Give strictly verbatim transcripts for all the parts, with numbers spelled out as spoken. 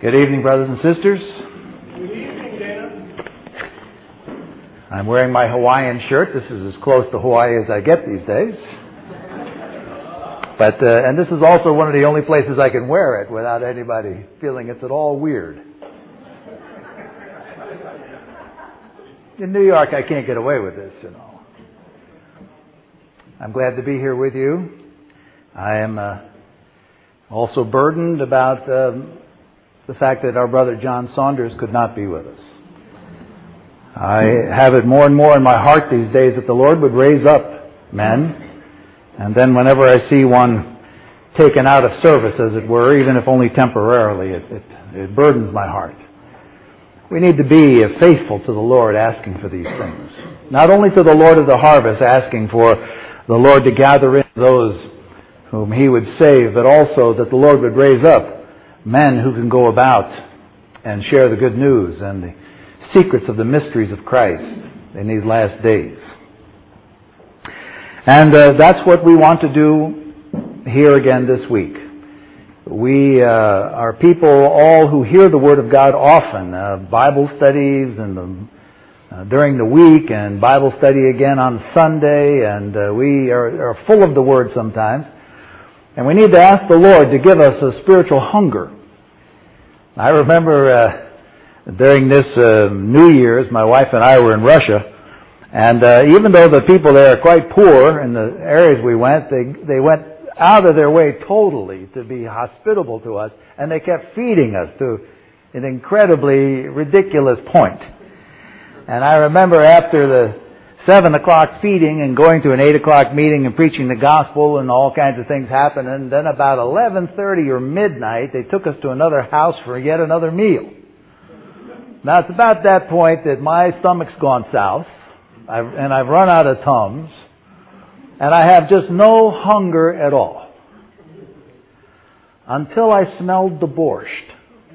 Good evening, brothers and sisters. Good evening, Dana. I'm wearing my Hawaiian shirt. This is as close to Hawaii as I get these days. But uh, and this is also one of the only places I can wear it without anybody feeling it's at all weird. In New York, I can't get away with this, you know. I'm glad to be here with you. I am uh, also burdened about um, the fact that our brother John Saunders could not be with us. I have it more and more in my heart these days that the Lord would raise up men, and then whenever I see one taken out of service, as it were, even if only temporarily, it, it, it burdens my heart. We need to be faithful to the Lord, asking for these things. Not only to the Lord of the harvest, asking for the Lord to gather in those whom He would save, but also that the Lord would raise up men who can go about and share the good news and the secrets of the mysteries of Christ in these last days. And uh, that's what we want to do here again this week. We uh, are people all who hear the Word of God often, uh, Bible studies and the, uh, during the week, and Bible study again on Sunday, and uh, we are, are full of the Word sometimes. And we need to ask the Lord to give us a spiritual hunger. I remember uh, during this uh, New Year's, my wife and I were in Russia, and uh, even though the people there are quite poor in the areas we went, they they went out of their way totally to be hospitable to us, and they kept feeding us to an incredibly ridiculous point. And I remember after the seven o'clock feeding and going to an eight o'clock meeting and preaching the gospel and all kinds of things happened. And then about eleven thirty or midnight, they took us to another house for yet another meal. Now it's about that point that my stomach's gone south, I've, and I've run out of Tums, and I have just no hunger at all. Until I smelled the borscht.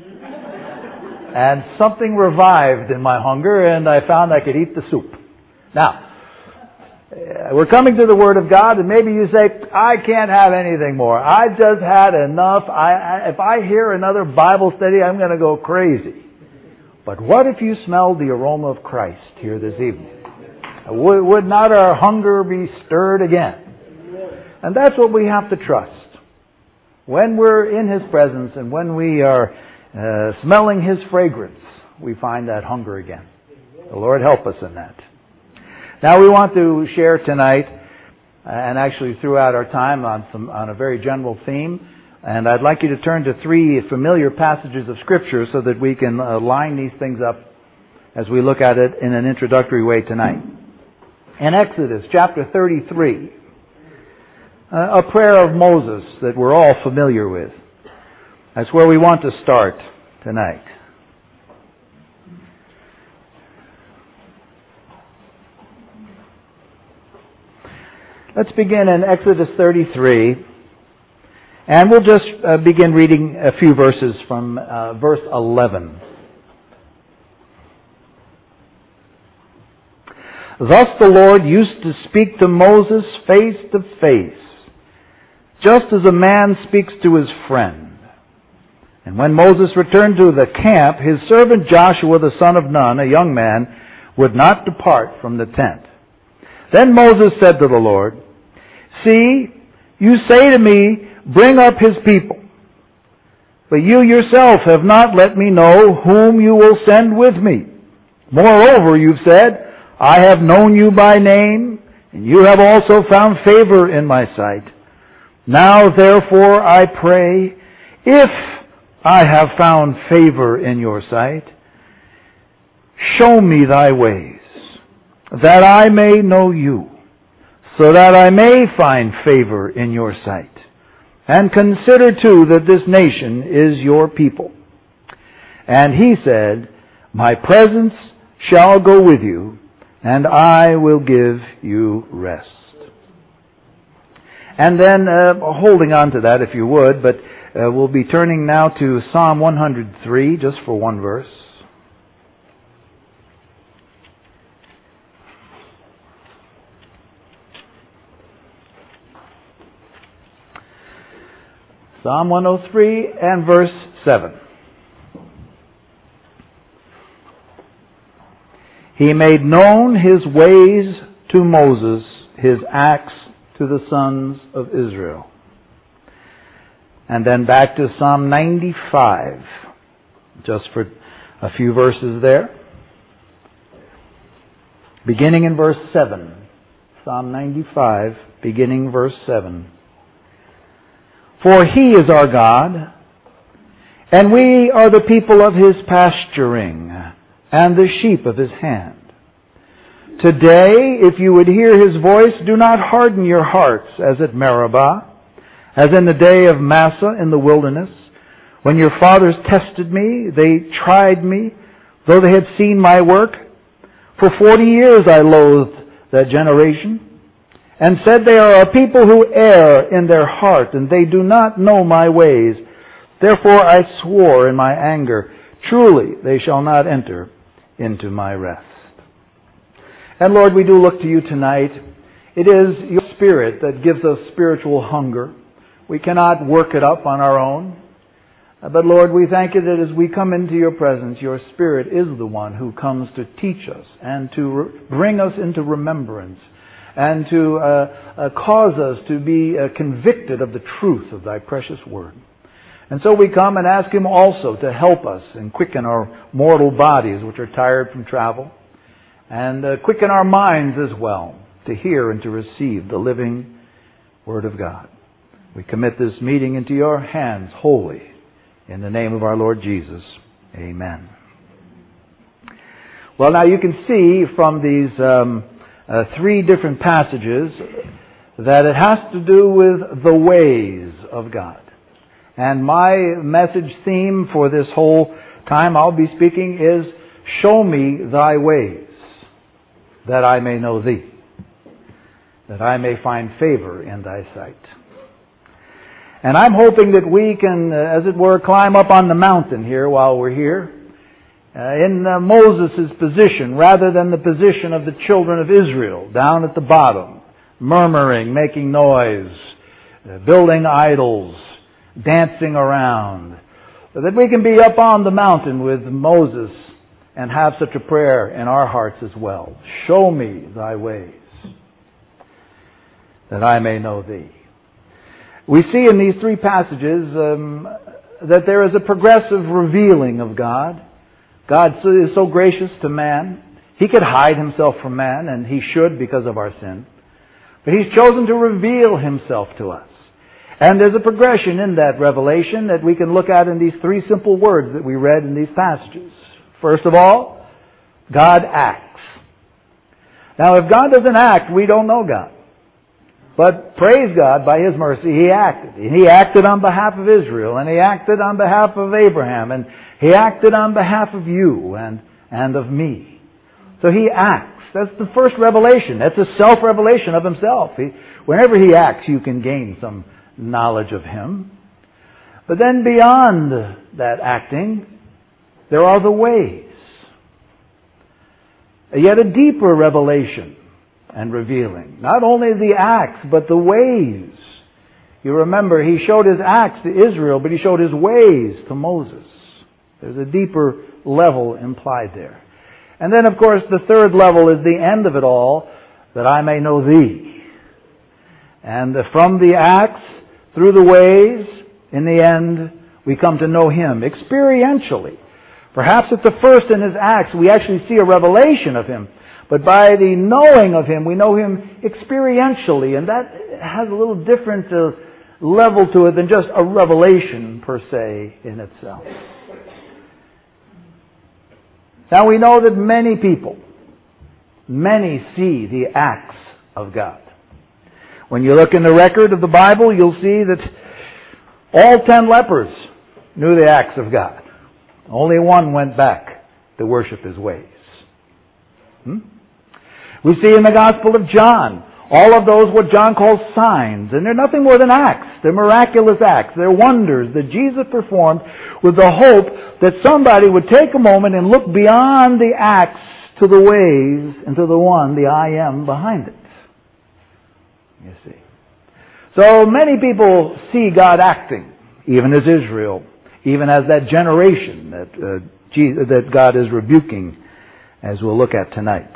And something revived in my hunger, and I found I could eat the soup. Now, we're coming to the Word of God, and maybe you say, I can't have anything more. I just had enough. I, I, if I hear another Bible study, I'm going to go crazy. But what if you smelled the aroma of Christ here this evening? Would, would not our hunger be stirred again? And that's what we have to trust. When we're in His presence and when we are uh, smelling His fragrance, we find that hunger again. The Lord help us in that. Now we want to share tonight, and actually throughout our time, on some, on a very general theme. And I'd like you to turn to three familiar passages of Scripture so that we can uh, line these things up as we look at it in an introductory way tonight. In Exodus chapter thirty-three, uh, a prayer of Moses that we're all familiar with. That's where we want to start tonight. Let's begin in Exodus thirty-three, and we'll just uh, begin reading a few verses from uh, verse eleven. Thus the Lord used to speak to Moses face to face, just as a man speaks to his friend. And when Moses returned to the camp, his servant Joshua the son of Nun, a young man, would not depart from the tent. Then Moses said to the Lord, See, you say to me, bring up his people. But you yourself have not let me know whom you will send with me. Moreover, you've said, I have known you by name, and you have also found favor in my sight. Now, therefore, I pray, if I have found favor in your sight, show me thy ways, that I may know you, so that I may find favor in your sight. And consider too that this nation is your people. And he said, My presence shall go with you, and I will give you rest. And then, uh, holding on to that if you would, but uh, we'll be turning now to Psalm one hundred three, just for one verse. Psalm one oh three and verse seven. He made known His ways to Moses, His acts to the sons of Israel. And then back to Psalm ninety-five, just for a few verses there. Beginning in verse seven. Psalm ninety-five, beginning verse seven. For He is our God, and we are the people of His pasturing, and the sheep of His hand. Today, if you would hear His voice, do not harden your hearts as at Meribah, as in the day of Massah in the wilderness, when your fathers tested me, they tried me, though they had seen my work. For forty years I loathed that generation, and said, they are a people who err in their heart, and they do not know my ways. Therefore I swore in my anger, truly they shall not enter into my rest. And Lord, we do look to You tonight. It is Your Spirit that gives us spiritual hunger. We cannot work it up on our own. But Lord, we thank You that as we come into Your presence, Your Spirit is the one who comes to teach us and to re- bring us into remembrance and to uh, uh, cause us to be uh, convicted of the truth of Thy precious Word. And so we come and ask Him also to help us and quicken our mortal bodies, which are tired from travel, and uh, quicken our minds as well to hear and to receive the living Word of God. We commit this meeting into Your hands wholly. In the name of our Lord Jesus, amen. Well, now you can see from these um, uh, three different passages that it has to do with the ways of God. And my message theme for this whole time I'll be speaking is, show me Thy ways, that I may know Thee, that I may find favor in Thy sight. And I'm hoping that we can, uh, as it were, climb up on the mountain here while we're here, uh, in uh, Moses' position, rather than the position of the children of Israel, down at the bottom, murmuring, making noise, uh, building idols, dancing around. So that we can be up on the mountain with Moses and have such a prayer in our hearts as well. Show me Thy ways, that I may know Thee. We see in these three passages um, that there is a progressive revealing of God. God is so gracious to man. He could hide Himself from man, and He should because of our sin. But He's chosen to reveal Himself to us. And there's a progression in that revelation that we can look at in these three simple words that we read in these passages. First of all, God acts. Now, if God doesn't act, we don't know God. But praise God, by His mercy, He acted. He acted on behalf of Israel, and He acted on behalf of Abraham, and He acted on behalf of you and, and of me. So He acts. That's the first revelation. That's a self-revelation of Himself. He, whenever He acts, you can gain some knowledge of Him. But then beyond that acting, there are the ways. Yet a deeper revelation and revealing. Not only the acts, but the ways. You remember, He showed His acts to Israel, but He showed His ways to Moses. There's a deeper level implied there. And then, of course, the third level is the end of it all, that I may know Thee. And from the acts, through the ways, in the end, we come to know Him experientially. Perhaps at the first in His acts, we actually see a revelation of Him. But by the knowing of Him, we know Him experientially, and that has a little different uh, level to it than just a revelation per se in itself. Now we know that many people, many see the acts of God. When you look in the record of the Bible, you'll see that all ten lepers knew the acts of God. Only one went back to worship His ways. Hmm? We see in the Gospel of John, all of those what John calls signs, and they're nothing more than acts. They're miraculous acts. They're wonders that Jesus performed with the hope that somebody would take a moment and look beyond the acts to the ways and to the one, the I am, behind it. You see. So many people see God acting, even as Israel, even as that generation that uh, Jesus, that God is rebuking as we'll look at tonight.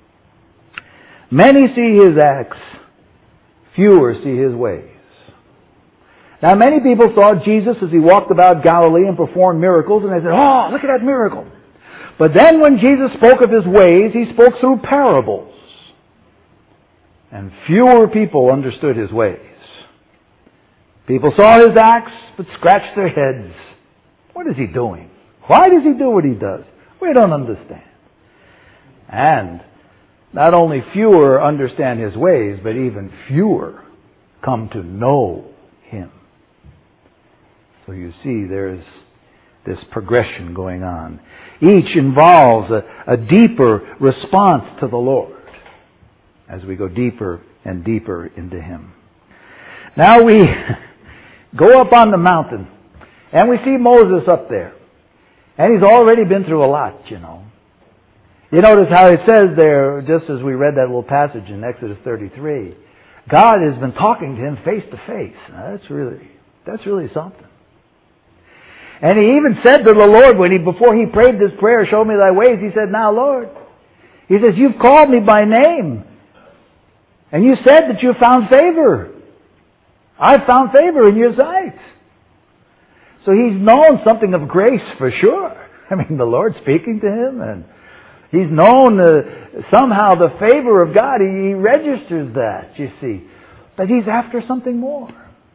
Many see His acts, fewer see His ways. Now, many people saw Jesus as He walked about Galilee and performed miracles, and they said, "Oh, look at that miracle." But then when Jesus spoke of His ways, He spoke through parables. And fewer people understood His ways. People saw His acts, but scratched their heads. What is He doing? Why does He do what He does? We don't understand. And not only fewer understand His ways, but even fewer come to know Him. So you see, there's this progression going on. Each involves a, a deeper response to the Lord as we go deeper and deeper into Him. Now we go up on the mountain and we see Moses up there. And he's already been through a lot, you know. You notice how it says there, just as we read that little passage in Exodus thirty-three, God has been talking to him face to face. Now, that's really, that's really something. And he even said to the Lord, when he, before he prayed this prayer, "Show me thy ways," he said, "Now, Lord," he says, "you've called me by name. And you said that you found favor. I've found favor in your sight." So he's known something of grace for sure. I mean, the Lord's speaking to him, and he's known uh, somehow the favor of God. He, he registers that, you see. But he's after something more.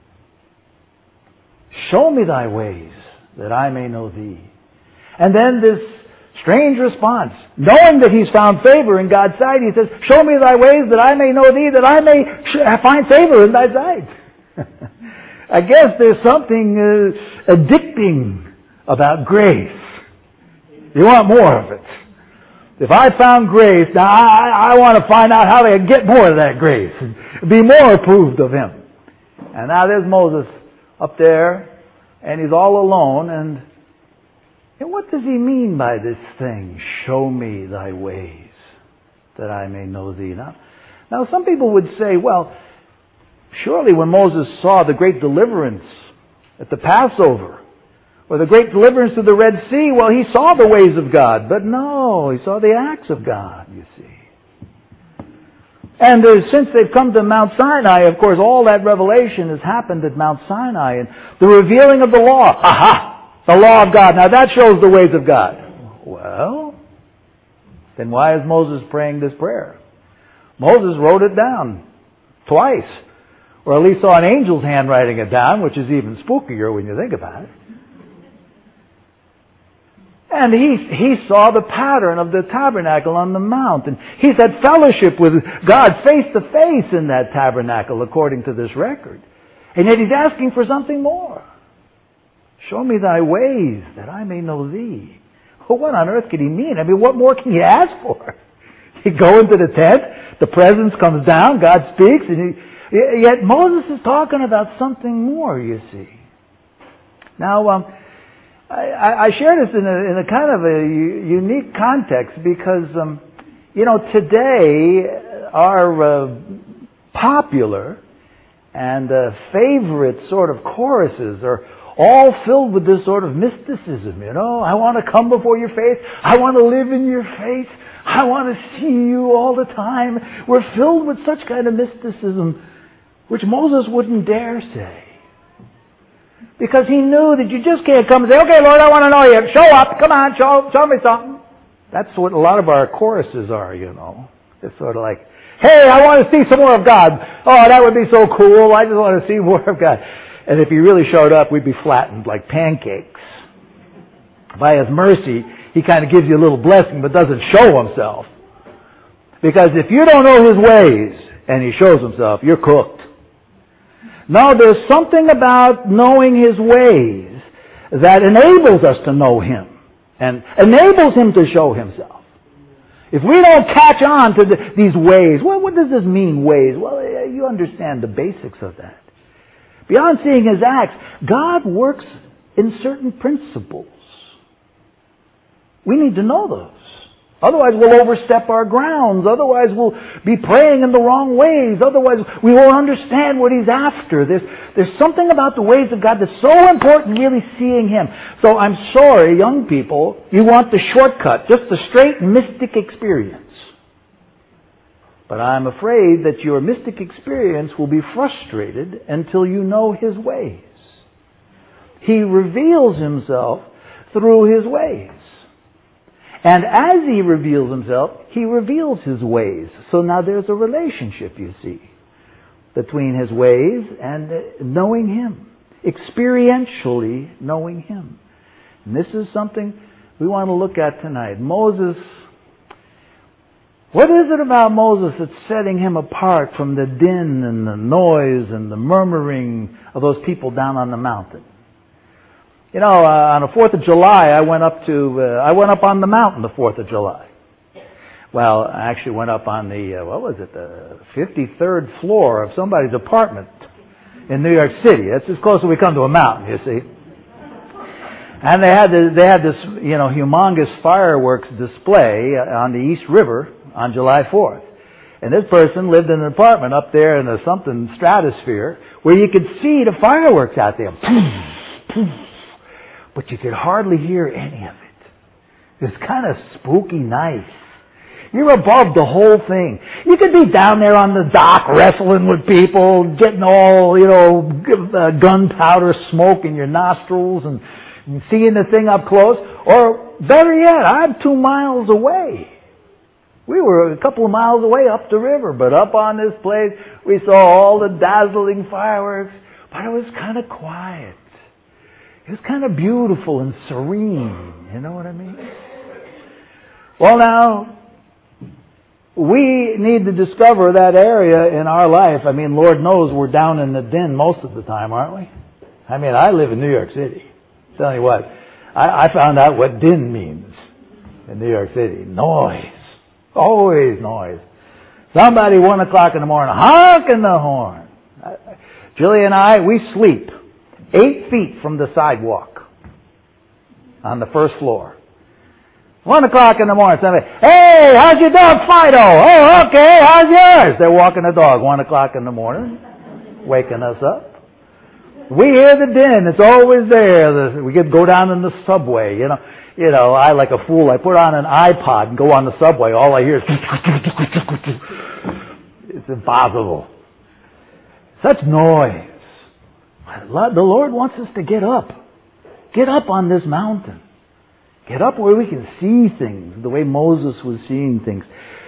"Show me thy ways, that I may know thee." And then this strange response. Knowing that he's found favor in God's sight, he says, "Show me thy ways, that I may know thee, that I may find favor in thy sight." I guess there's something uh, addicting about grace. You want more of it. If I found grace, now I, I want to find out how to get more of that grace and be more approved of Him. And now there's Moses up there, and he's all alone, and, and what does he mean by this thing? "Show me thy ways, that I may know thee." Now, now some people would say, well, surely when Moses saw the great deliverance at the Passover, or the great deliverance of the Red Sea, well, he saw the ways of God. But no, he saw the acts of God, you see. And uh, since they've come to Mount Sinai, of course, all that revelation has happened at Mount Sinai. And the revealing of the law. Aha! The law of God. Now that shows the ways of God. Well, then why is Moses praying this prayer? Moses wrote it down twice. Or at least saw an angel's hand writing it down, which is even spookier when you think about it. And he he saw the pattern of the tabernacle on the mount. And he's had fellowship with God face to face in that tabernacle, according to this record. And yet he's asking for something more. "Show me thy ways, that I may know thee." Well, what on earth could he mean? I mean, what more can you ask for? You go into the tent, the presence comes down, God speaks, and he... Yet Moses is talking about something more, you see. Now, um, I, I share this in a, in a kind of a unique context because, um, you know, today our uh, popular and uh, favorite sort of choruses are all filled with this sort of mysticism, you know. I want to come before your face. I want to live in your face. I want to see you all the time. We're filled with such kind of mysticism, which Moses wouldn't dare say. Because he knew that you just can't come and say, "Okay, Lord, I want to know you. Show up. Come on, show, show me something." That's what a lot of our choruses are, you know. It's sort of like, "Hey, I want to see some more of God. Oh, that would be so cool. I just want to see more of God." And if he really showed up, we'd be flattened like pancakes. By His mercy, He kind of gives you a little blessing, but doesn't show Himself. Because if you don't know His ways, and He shows Himself, you're cooked. No, there's something about knowing His ways that enables us to know Him and enables Him to show Himself. If we don't catch on to the, these ways, well, what does this mean, ways? Well, you understand the basics of that. Beyond seeing His acts, God works in certain principles. We need to know those. Otherwise we'll overstep our grounds. Otherwise we'll be praying in the wrong ways. Otherwise we won't understand what He's after. There's, there's something about the ways of God that's so important, really seeing Him. So I'm sorry, young people, you want the shortcut, just the straight mystic experience. But I'm afraid that your mystic experience will be frustrated until you know His ways. He reveals Himself through His ways. And as He reveals Himself, He reveals His ways. So now there's a relationship, you see, between His ways and knowing Him. Experientially knowing Him. And this is something we want to look at tonight. Moses, what is it about Moses that's setting him apart from the din and the noise and the murmuring of those people down on the mountain? You know, uh, on the fourth of July, I went up to, uh, I went up on the mountain the fourth of July. Well, I actually went up on the, uh, what was it, the fifty-third floor of somebody's apartment in New York City. That's as close as we come to a mountain, you see. And they had this, they had this, you know, humongous fireworks display on the East River on July fourth. And this person lived in an apartment up there in a something stratosphere where you could see the fireworks out there. But you could hardly hear any of it. It was kind of spooky nice. You're above the whole thing. You could be down there on the dock wrestling with people, getting all, you know, uh, gunpowder smoke in your nostrils and, and seeing the thing up close. Or better yet, I'm two miles away. We were a couple of miles away up the river, but up on this place, we saw all the dazzling fireworks, but it was kind of quiet. It was kind of beautiful and serene. You know what I mean? Well, now, we need to discover that area in our life. I mean, Lord knows we're down in the din most of the time, aren't we? I mean, I live in New York City. Tell you what, I, I found out what din means in New York City. Noise. Always noise. Somebody, one o'clock in the morning, honking the horn. Julie and I, we sleep eight feet from the sidewalk on the first floor. One o'clock in the morning, somebody, hey, how's your dog Fido? Oh, okay, how's yours? They're walking the dog one o'clock in the morning, waking us up. We hear the din. It's always there. We could go down in the subway, you know. You know, I, like a fool, I put on an iPod and go on the subway. All I hear is it's impossible. Such noise. The Lord wants us to get up. Get up on this mountain. Get up where we can see things the way Moses was seeing things.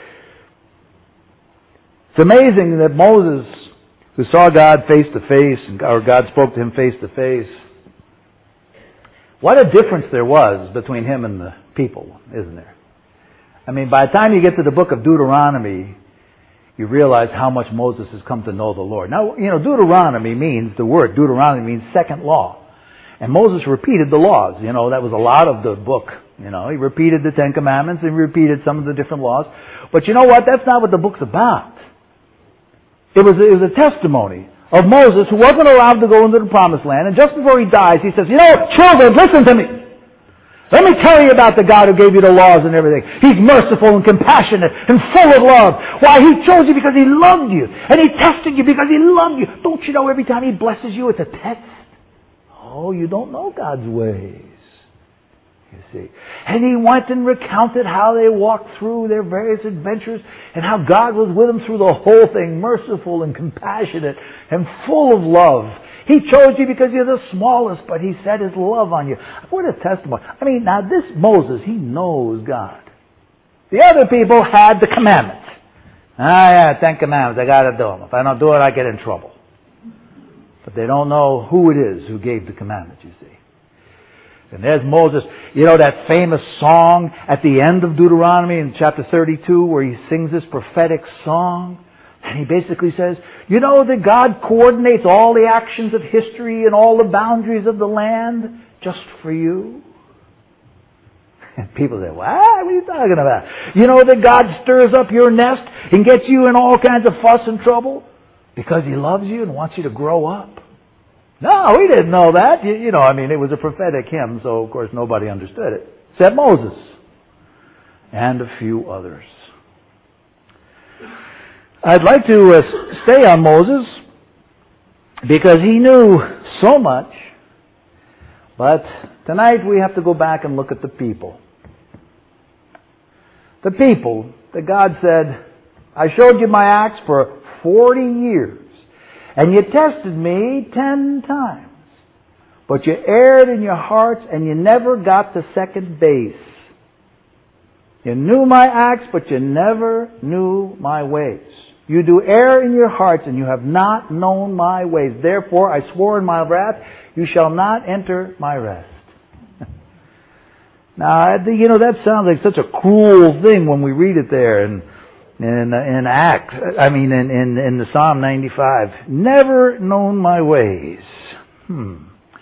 It's amazing that Moses, who saw God face to face, or God spoke to him face to face, what a difference there was between him and the people, isn't there? I mean, by the time you get to the book of Deuteronomy, you realize how much Moses has come to know the Lord. Now, you know, Deuteronomy means, the word Deuteronomy means second law. And Moses repeated the laws. You know, that was a lot of the book. You know, he repeated the Ten Commandments and repeated some of the different laws. But you know what? That's not what the book's about. It was, it was a testimony of Moses, who wasn't allowed to go into the promised land. And just before he dies, he says, you know, children, listen to me. Let me tell you about the God who gave you the laws and everything. He's merciful and compassionate and full of love. Why? He chose you because He loved you. And He tested you because He loved you. Don't you know every time He blesses you, it's a test? Oh, you don't know God's ways. You see. And He went and recounted how they walked through their various adventures and how God was with them through the whole thing, merciful and compassionate and full of love. He chose you because you're the smallest, but He set His love on you. What a testimony. I mean, now this Moses, he knows God. The other people had the commandments. Ah, yeah, Ten Commandments, I gotta do them. If I don't do it, I get in trouble. But they don't know who it is who gave the commandments, you see. And there's Moses. You know that famous song at the end of Deuteronomy in chapter thirty-two where he sings this prophetic song? And he basically says, you know that God coordinates all the actions of history and all the boundaries of the land just for you? And people say, what? What are you talking about? You know that God stirs up your nest and gets you in all kinds of fuss and trouble because He loves you and wants you to grow up? No, we didn't know that. You, you know, I mean, it was a prophetic hymn, so of course nobody understood it, except Moses. and a few others. I'd like to uh, stay on Moses because he knew so much, but tonight we have to go back and look at the people. The people that God said, I showed you my acts for forty years, and you tested me ten times, but you erred in your hearts and you never got to second base. You knew my acts, but you never knew my ways. You do err in your hearts, and you have not known my ways. Therefore, I swore in my wrath, you shall not enter my rest. Now, you know, that sounds like such a cruel thing when we read it there in, in, in Acts, I mean, in, in, in the Psalm ninety-five. Never known my ways. Hmm.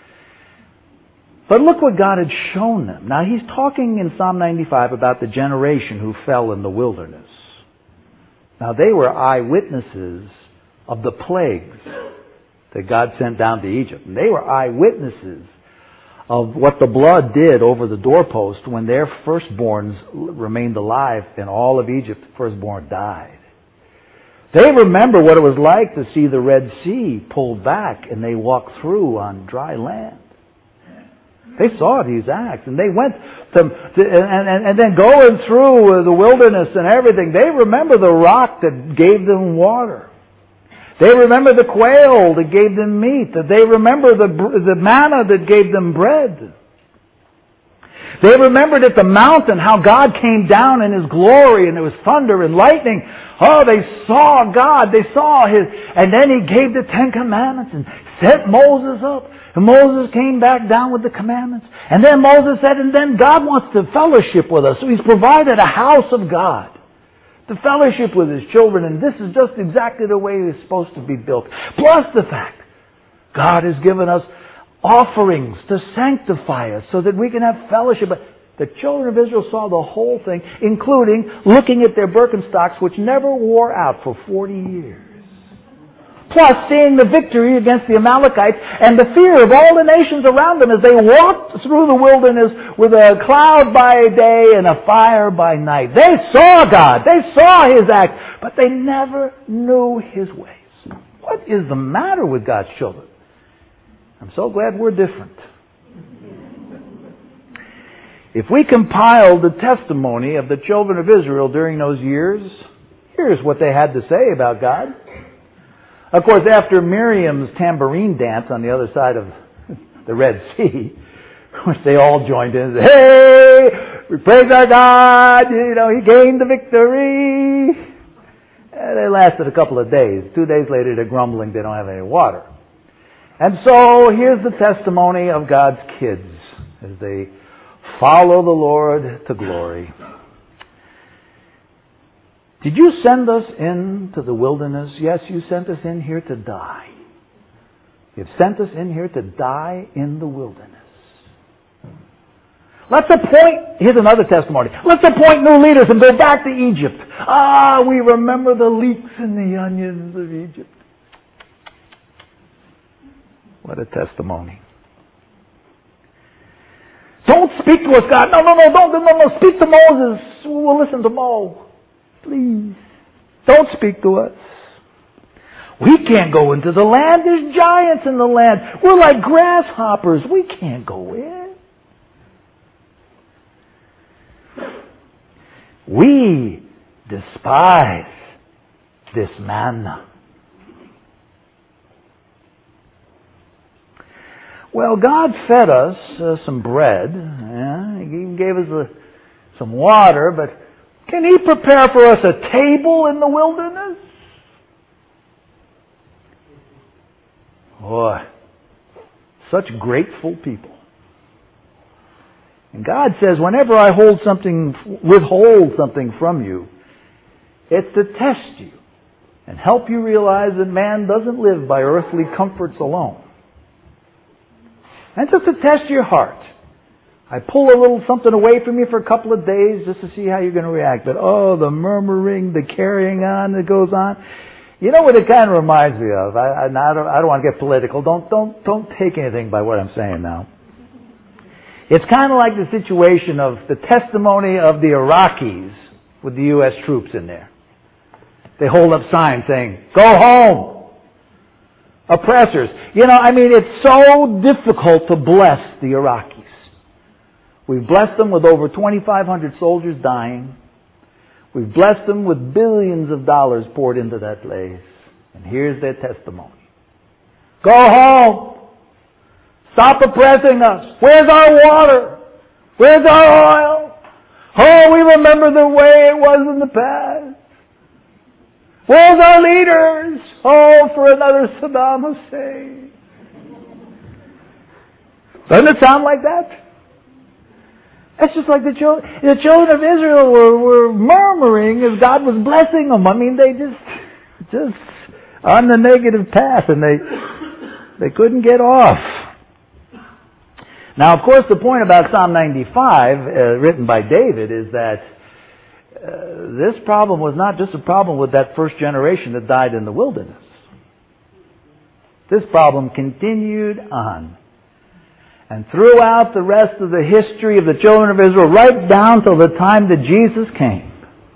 But look what God had shown them. Now, he's talking in Psalm ninety-five about the generation who fell in the wilderness. Now, they were eyewitnesses of the plagues that God sent down to Egypt. And they were eyewitnesses of what the blood did over the doorpost when their firstborns remained alive in all of Egypt. The firstborn died. They remember what it was like to see the Red Sea pulled back and they walked through on dry land. They saw these acts, and they went to, to and, and, and then going through the wilderness and everything, they remember the rock that gave them water. They remember the quail that gave them meat. They remember the, the manna that gave them bread. They remembered at the mountain how God came down in His glory, and it was thunder and lightning. Oh, they saw God. They saw His, and then He gave the Ten Commandments and set Moses up. And Moses came back down with the commandments. And then Moses said, and then God wants to fellowship with us. So He's provided a house of God to fellowship with His children. And this is just exactly the way it's supposed to be built. Plus the fact, God has given us offerings to sanctify us so that we can have fellowship. But the children of Israel saw the whole thing, including looking at their Birkenstocks, which never wore out for forty years. Plus seeing the victory against the Amalekites and the fear of all the nations around them as they walked through the wilderness with a cloud by day and a fire by night. They saw God. They saw His act, but they never knew His ways. What is the matter with God's children? I'm so glad we're different. If we compiled the testimony of the children of Israel during those years, here's what they had to say about God. Of course, after Miriam's tambourine dance on the other side of the Red Sea, which they all joined in, hey, we praise our God, you know, He gained the victory. And they lasted a couple of days. Two days later, they're grumbling they don't have any water. And so, here's the testimony of God's kids as they follow the Lord to glory. Did you send us into the wilderness? Yes, you sent us in here to die. You've sent us in here to die in the wilderness. Let's appoint, here's another testimony. Let's appoint new leaders and go back to Egypt. Ah, we remember the leeks and the onions of Egypt. What a testimony. Don't speak to us, God. No, no, no, don't, no, no, speak to Moses. We'll listen to Mo. Please, don't speak to us. We can't go into the land. There's giants in the land. We're like grasshoppers. We can't go in. We despise this manna. Well, God fed us uh, some bread. Yeah, He even gave us uh, some water, but can He prepare for us a table in the wilderness? Boy, such grateful people. And God says, whenever I hold something, withhold something from you, it's to test you and help you realize that man doesn't live by earthly comforts alone. And just to test your heart. I pull a little something away from you for a couple of days just to see how you're going to react. But oh, the murmuring, the carrying on that goes on. You know what it kind of reminds me of? I, I, I, don't, I don't want to get political. Don't, don't, don't take anything by what I'm saying now. It's kind of like the situation of the testimony of the Iraqis with the U S troops in there. They hold up signs saying, "Go home, oppressors." You know, I mean, it's so difficult to bless the Iraqis. We've blessed them with over twenty-five hundred soldiers dying. We've blessed them with billions of dollars poured into that place. And here's their testimony. Go home. Stop oppressing us. Where's our water? Where's our oil? Oh, we remember the way it was in the past. Where's our leaders? Oh, for another Saddam Hussein. Doesn't it sound like that? That's just like the children, the children of Israel were, were murmuring as God was blessing them. I mean, they just, just on the negative path, and they, they couldn't get off. Now, of course, the point about Psalm ninety-five, uh, written by David, is that uh, this problem was not just a problem with that first generation that died in the wilderness. This problem continued on. And throughout the rest of the history of the children of Israel, right down till the time that Jesus came,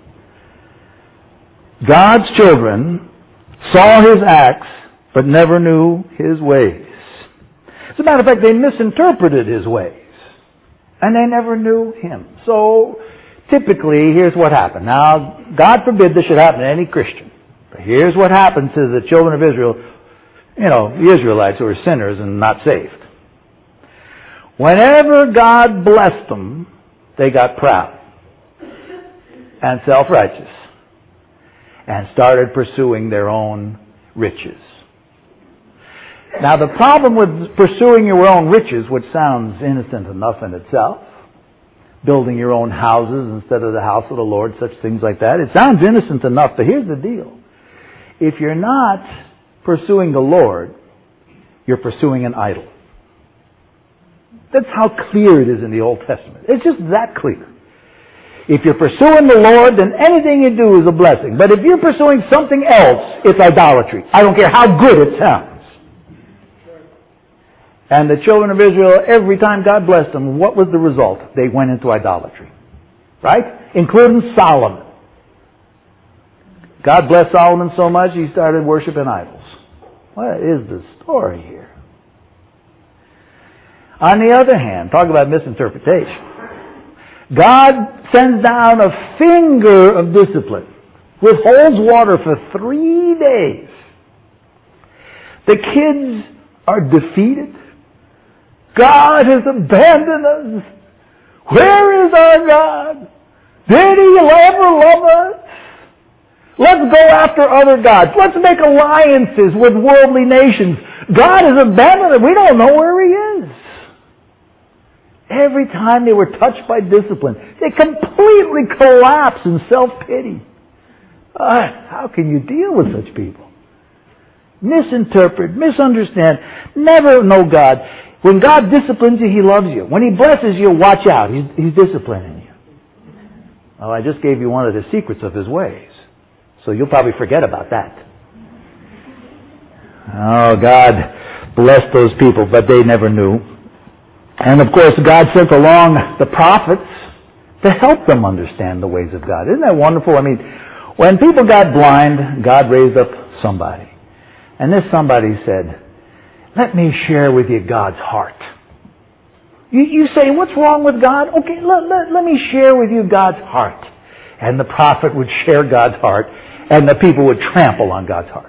God's children saw His acts, but never knew His ways. As a matter of fact, they misinterpreted His ways, and they never knew Him. So, typically, here's what happened. Now, God forbid this should happen to any Christian, but here's what happened to the children of Israel, you know, the Israelites who were sinners and not saved. Whenever God blessed them, they got proud and self-righteous and started pursuing their own riches. Now, the problem with pursuing your own riches, which sounds innocent enough in itself, building your own houses instead of the house of the Lord, such things like that, it sounds innocent enough, but here's the deal. If you're not pursuing the Lord, you're pursuing an idol. That's how clear it is in the Old Testament. It's just that clear. If you're pursuing the Lord, then anything you do is a blessing. But if you're pursuing something else, it's idolatry. I don't care how good it sounds. And the children of Israel, every time God blessed them, what was the result? They went into idolatry. Right? Including Solomon. God blessed Solomon so much, he started worshiping idols. What is the story here? On the other hand, talk about misinterpretation. God sends down a finger of discipline, withholds water for three days. The kids are defeated. God has abandoned us. Where is our God? Did He ever love us? Let's go after other gods. Let's make alliances with worldly nations. God has abandoned us. We don't know where He is. Every time they were touched by discipline, they completely collapse in self-pity. Uh, how can you deal with such people? Misinterpret, misunderstand, never know God. When God disciplines you, He loves you. When He blesses you, watch out. He's, he's disciplining you. Well, I just gave you one of the secrets of His ways. So you'll probably forget about that. Oh, God blessed those people, but they never knew. And of course, God sent along the prophets to help them understand the ways of God. Isn't that wonderful? I mean, when people got blind, God raised up somebody. And this somebody said, "Let me share with you God's heart." You, you say, "What's wrong with God?" Okay, let, let, let me share with you God's heart. And the prophet would share God's heart, and the people would trample on God's heart.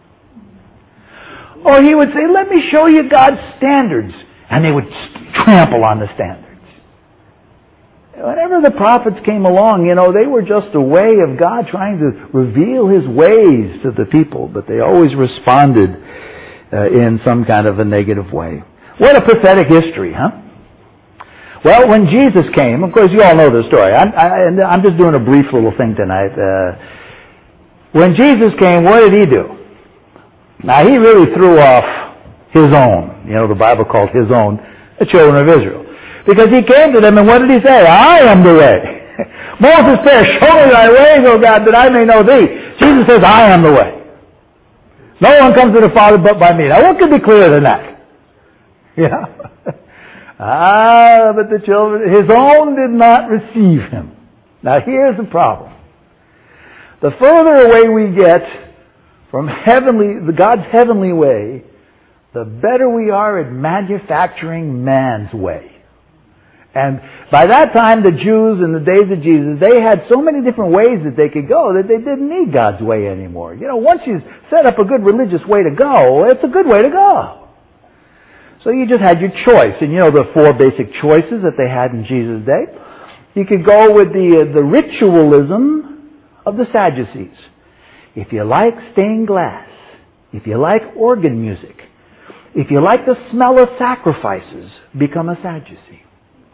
Or he would say, "Let me show you God's standards." And they would trample on the standards. Whenever the prophets came along, you know, they were just a way of God trying to reveal His ways to the people, but they always responded uh, in some kind of a negative way. What a pathetic history, huh? Well, when Jesus came, of course, you all know the story. I'm, I, I'm just doing a brief little thing tonight. Uh, when Jesus came, what did He do? Now, He really threw off His own. You know, the Bible called His own the children of Israel. Because He came to them, and what did He say? "I am the way." Moses says, "Show me thy ways, O God, that I may know thee." Jesus says, "I am the way. No one comes to the Father but by me." Now, what could be clearer than that? Yeah. Ah, but the children, his own did not receive him. Now here's the problem. The further away we get from heavenly, the God's heavenly way, the better we are at manufacturing man's way. And by that time, the Jews in the days of Jesus, they had so many different ways that they could go that they didn't need God's way anymore. You know, once you set up a good religious way to go, it's a good way to go. So you just had your choice. And you know the four basic choices that they had in Jesus' day. You could go with the, uh, the ritualism of the Sadducees. If you like stained glass, if you like organ music, if you like the smell of sacrifices, become a Sadducee.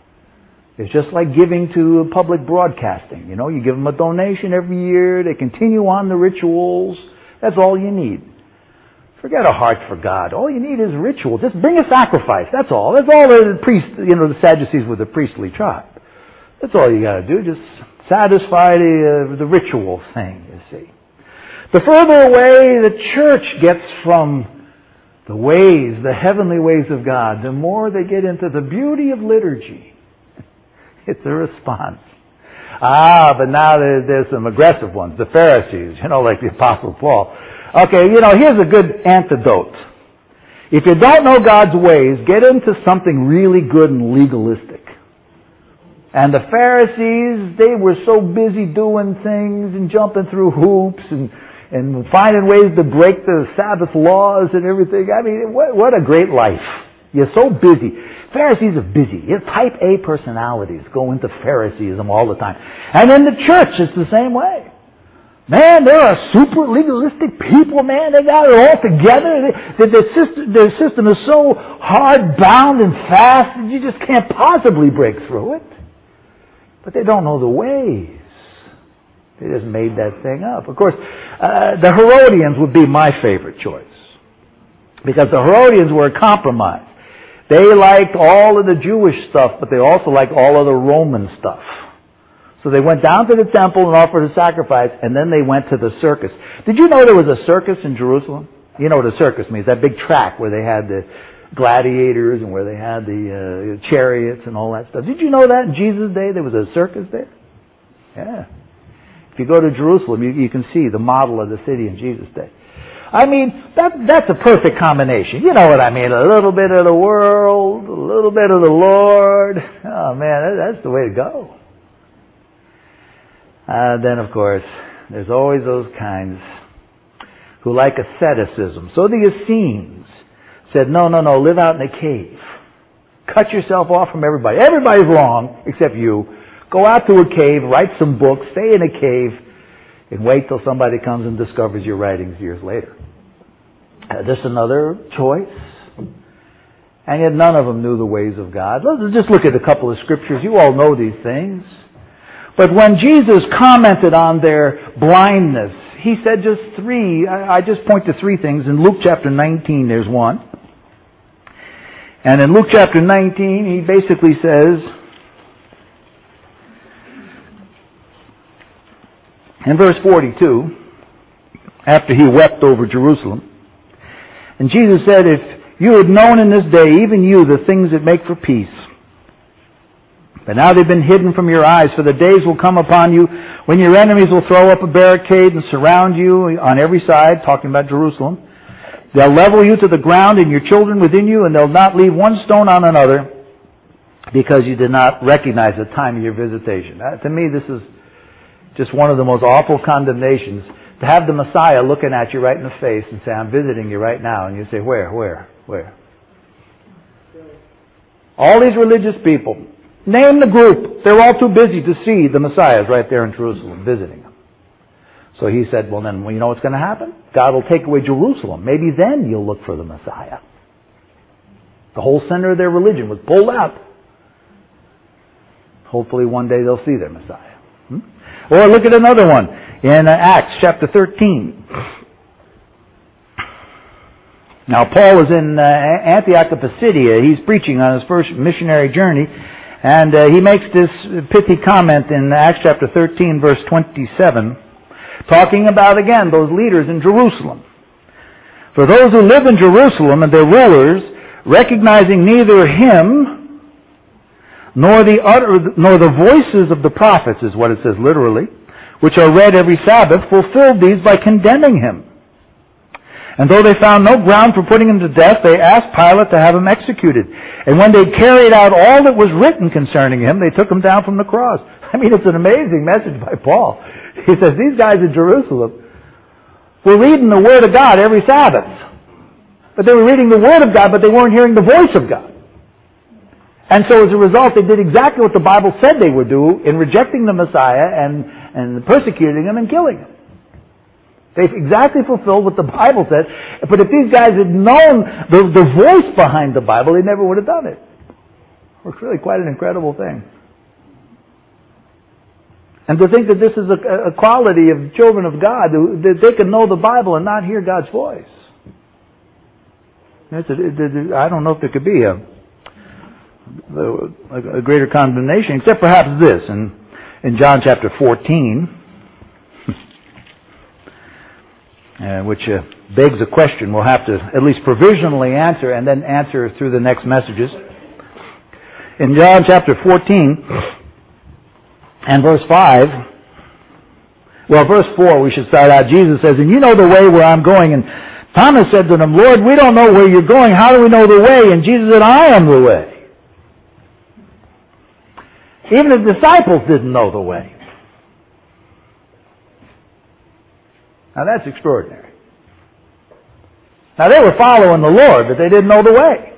It's just like giving to public broadcasting. You know, you give them a donation every year. They continue on the rituals. That's all you need. Forget a heart for God. All you need is ritual. Just bring a sacrifice. That's all. That's all the priest, you know, the Sadducees were the priestly tribe. That's all you got to do. Just satisfy the, uh, the ritual thing, you see. The further away the church gets from the ways, the heavenly ways of God, the more they get into the beauty of liturgy. It's a response. Ah, but now there, there's some aggressive ones, the Pharisees, you know, like the Apostle Paul. Okay, you know, here's a good antidote. If you don't know God's ways, get into something really good and legalistic. And the Pharisees, they were so busy doing things and jumping through hoops and, and finding ways to break the Sabbath laws and everything. I mean, what, what a great life. You're so busy. Pharisees are busy. It's type A personalities go into Phariseeism all the time. And in the church, it's the same way. Man, there are super legalistic people, man. They got it all together. They, their, system, their system is so hard-bound and fast that you just can't possibly break through it. But they don't know the ways. They just made that thing up. Of course, uh, the Herodians would be my favorite choice. Because the Herodians were a compromise. They liked all of the Jewish stuff, but they also liked all of the Roman stuff. So they went down to the temple and offered a sacrifice, and then they went to the circus. Did you know there was a circus in Jerusalem? You know what a circus means, that big track where they had the gladiators and where they had the uh, chariots and all that stuff. Did you know that in Jesus' day there was a circus there? Yeah. If you go to Jerusalem, you, you can see the model of the city in Jesus' day. I mean, that that's a perfect combination. You know what I mean? A little bit of the world, a little bit of the Lord. Oh man, that's the way to go. Uh, then, of course, there's always those kinds who like asceticism. So the Essenes said, no, no, no, live out in a cave. Cut yourself off from everybody. Everybody's wrong except you. Go out to a cave, write some books, stay in a cave, and wait till somebody comes and discovers your writings years later. Uh, this is another choice. And yet none of them knew the ways of God. Let's just look at a couple of scriptures. You all know these things. But when Jesus commented on their blindness, he said just three, I just point to three things. In Luke chapter nineteen, there's one. And in Luke chapter nineteen, he basically says, in verse forty-two, after he wept over Jerusalem, and Jesus said, if you had known in this day, even you, the things that make for peace, but now they've been hidden from your eyes, for the days will come upon you when your enemies will throw up a barricade and surround you on every side, talking about Jerusalem. They'll level you to the ground and your children within you, and they'll not leave one stone on another, because you did not recognize the time of your visitation. Uh, to me, this is just one of the most awful condemnations, to have the Messiah looking at you right in the face and say, I'm visiting you right now. And you say, where, where, where? All these religious people, name the group. They're all too busy to see the Messiah is right there in Jerusalem visiting them. So he said, well then, well, you know what's going to happen? God will take away Jerusalem. Maybe then you'll look for the Messiah. The whole center of their religion was pulled out. Hopefully one day they'll see their Messiah. Hmm? Or look at another one in uh, Acts chapter thirteen. Now Paul is in uh, Antioch of Pisidia. He's preaching on his first missionary journey. And uh, he makes this pithy comment in Acts chapter thirteen, verse twenty-seven, talking about, again, those leaders in Jerusalem. For those who live in Jerusalem and their rulers, recognizing neither him nor the utter, nor the voices of the prophets, is what it says literally, which are read every Sabbath, fulfilled these by condemning him. And though they found no ground for putting him to death, they asked Pilate to have him executed. And when they carried out all that was written concerning him, they took him down from the cross. I mean, it's an amazing message by Paul. He says, these guys in Jerusalem were reading the Word of God every Sabbath. But they were reading the Word of God, but they weren't hearing the voice of God. And so as a result, they did exactly what the Bible said they would do in rejecting the Messiah and, and persecuting him and killing him. They exactly fulfilled what the Bible said. But if these guys had known the, the voice behind the Bible, they never would have done it. It's really quite an incredible thing. And to think that this is a, a quality of children of God, that they can know the Bible and not hear God's voice. It's a, it, I don't know if there could be a, a, a greater condemnation, except perhaps this. In, in John chapter fourteen, uh, which uh, begs a question we'll have to at least provisionally answer and then answer through the next messages. In John chapter fourteen and verse five, well, verse four we should start out. Jesus says, and you know the way where I'm going. And Thomas said to them, Lord, we don't know where you're going. How do we know the way? And Jesus said, I am the way. Even the disciples didn't know the way. Now that's extraordinary. Now they were following the Lord, but they didn't know the way.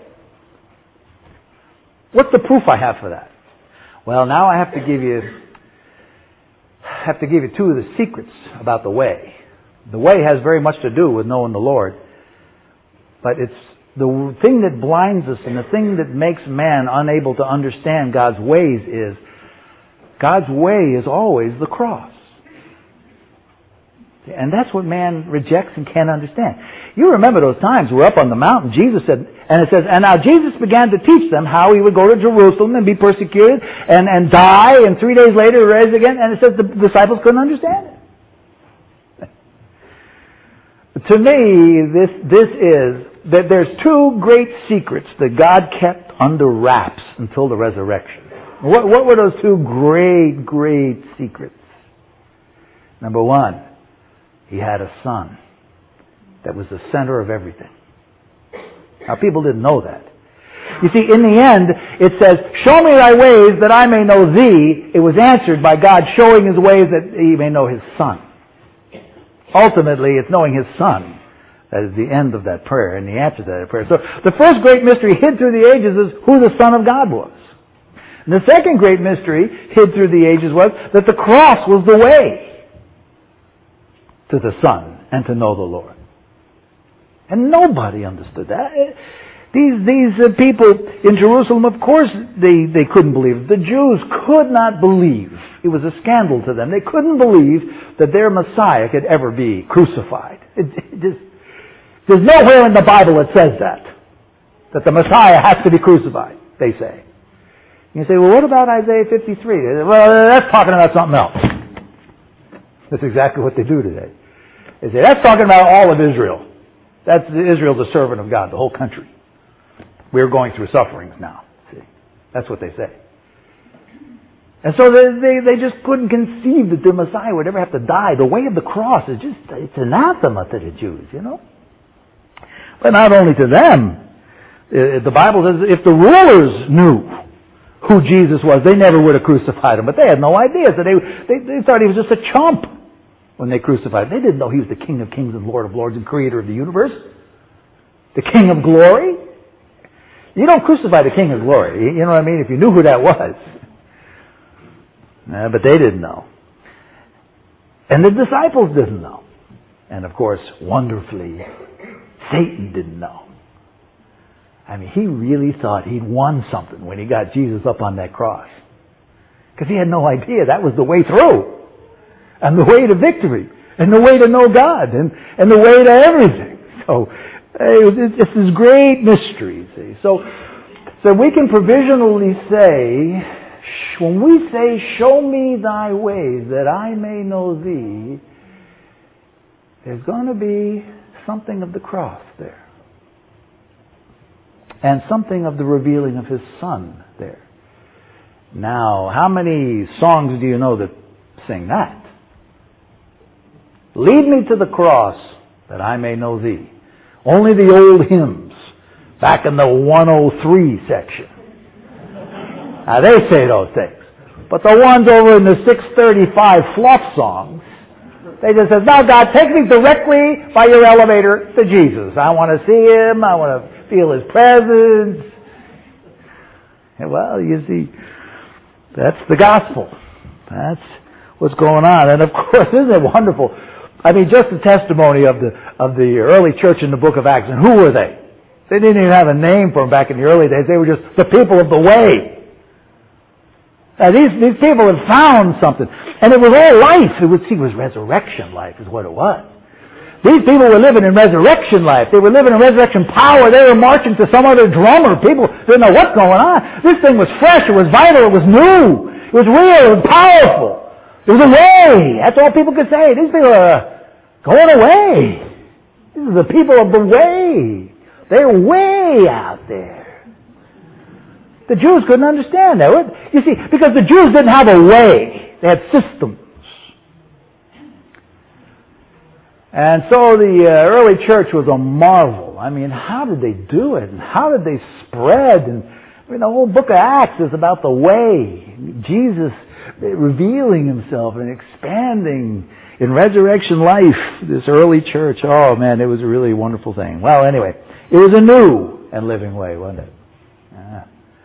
What's the proof I have for that? Well, now I have to give you have to give you two of the secrets about the way. The way has very much to do with knowing the Lord. But it's the thing that blinds us and the thing that makes man unable to understand God's ways is God's way is always the cross. And that's what man rejects and can't understand. You remember those times we're up on the mountain. Jesus said, and it says, and now Jesus began to teach them how he would go to Jerusalem and be persecuted and, and die, and three days later rise again. And it says the disciples couldn't understand it. To me, this this is that there's two great secrets that God kept under wraps until the resurrection. What, what were those two great, great secrets? Number one, he had a son that was the center of everything. Now, people didn't know that. You see, in the end, it says, show me thy ways that I may know thee. It was answered by God showing his ways that he may know his son. Ultimately, it's knowing his son that is the end of that prayer and the answer to that prayer. So the first great mystery hid through the ages is who the Son of God was. And the second great mystery hid through the ages was that the cross was the way to the Son and to know the Lord. And nobody understood that. These these uh, people in Jerusalem, of course, they, they couldn't believe it. The Jews could not believe. It was a scandal to them. They couldn't believe that their Messiah could ever be crucified. It, it just, there's nowhere in the Bible that says that, that the Messiah has to be crucified, they say. You say, well, what about Isaiah fifty-three? Well, that's talking about something else. That's exactly what they do today. They say, that's talking about all of Israel. That's Israel, the servant of God, the whole country. We're going through sufferings now. See, that's what they say. And so they, they, they just couldn't conceive that the Messiah would ever have to die. The way of the cross is just, it's anathema to the Jews, you know. But not only to them. The Bible says if the rulers knew who Jesus was, they never would have crucified him. But they had no idea. So they, they, they thought he was just a chump when they crucified him. They didn't know he was the King of Kings and Lord of Lords and Creator of the universe. The King of Glory. You don't crucify the King of Glory. You know what I mean? If you knew who that was. Uh, but they didn't know. And the disciples didn't know. And of course, wonderfully, Satan didn't know. I mean, he really thought he'd won something when he got Jesus up on that cross. Because he had no idea that was the way through. And the way to victory. And the way to know God. And, and the way to everything. So, it's just this great mystery, see. So, so we can provisionally say, when we say, show me thy ways that I may know thee, there's going to be something of the cross there. And something of the revealing of his Son there. Now, how many songs do you know that sing that? Lead me to the cross that I may know thee. Only the old hymns back in the one oh three section. Now they say those things. But the ones over in the six thirty-five fluff songs, they just say, now God, take me directly by your elevator to Jesus. I want to see Him. I want to feel His presence. And well, you see, that's the gospel. That's what's going on. And of course, isn't it wonderful? I mean, just the testimony of the of the early church in the book of Acts. And who were they? They didn't even have a name for them back in the early days. They were just the people of the way. Now, these, these people had found something. And it was all life. It was, see, it was resurrection life is what it was. These people were living in resurrection life. They were living in resurrection power. They were marching to some other drummer. People didn't know what's going on. This thing was fresh. It was vital. It was new. It was real. It was powerful. It was a way. That's all people could say. These people are going away. These are the people of the way. They're way out there. The Jews couldn't understand that. You see, because the Jews didn't have a way. They had systems. And so the uh, early church was a marvel. I mean, how did they do it? And how did they spread? And I mean, the whole book of Acts is about the way. Jesus revealing Himself and expanding in resurrection life, this early church. Oh, man, it was a really wonderful thing. Well, anyway, it was a new and living way, wasn't it? Yeah.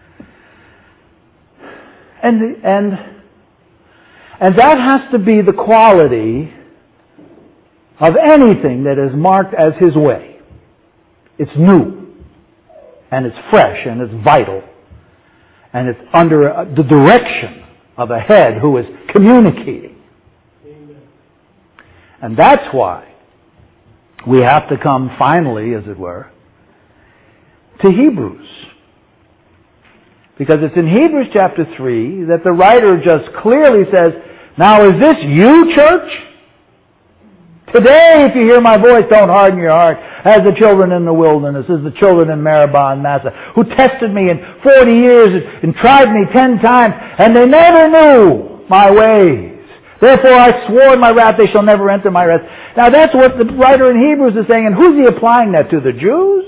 And, and, and that has to be the quality of anything that is marked as His way. It's new, and it's fresh, and it's vital, and it's under the direction of a head who is communicating. Amen. And that's why we have to come finally, as it were, to Hebrews. Because it's in Hebrews chapter three that the writer just clearly says, now is this you, church? Today, if you hear my voice, don't harden your heart, as the children in the wilderness, as the children in Meribah and Massah, who tested me in forty years and tried me ten times, and they never knew my ways. Therefore I swore in my wrath, they shall never enter my rest. Now that's what the writer in Hebrews is saying, and who's he applying that to? The Jews?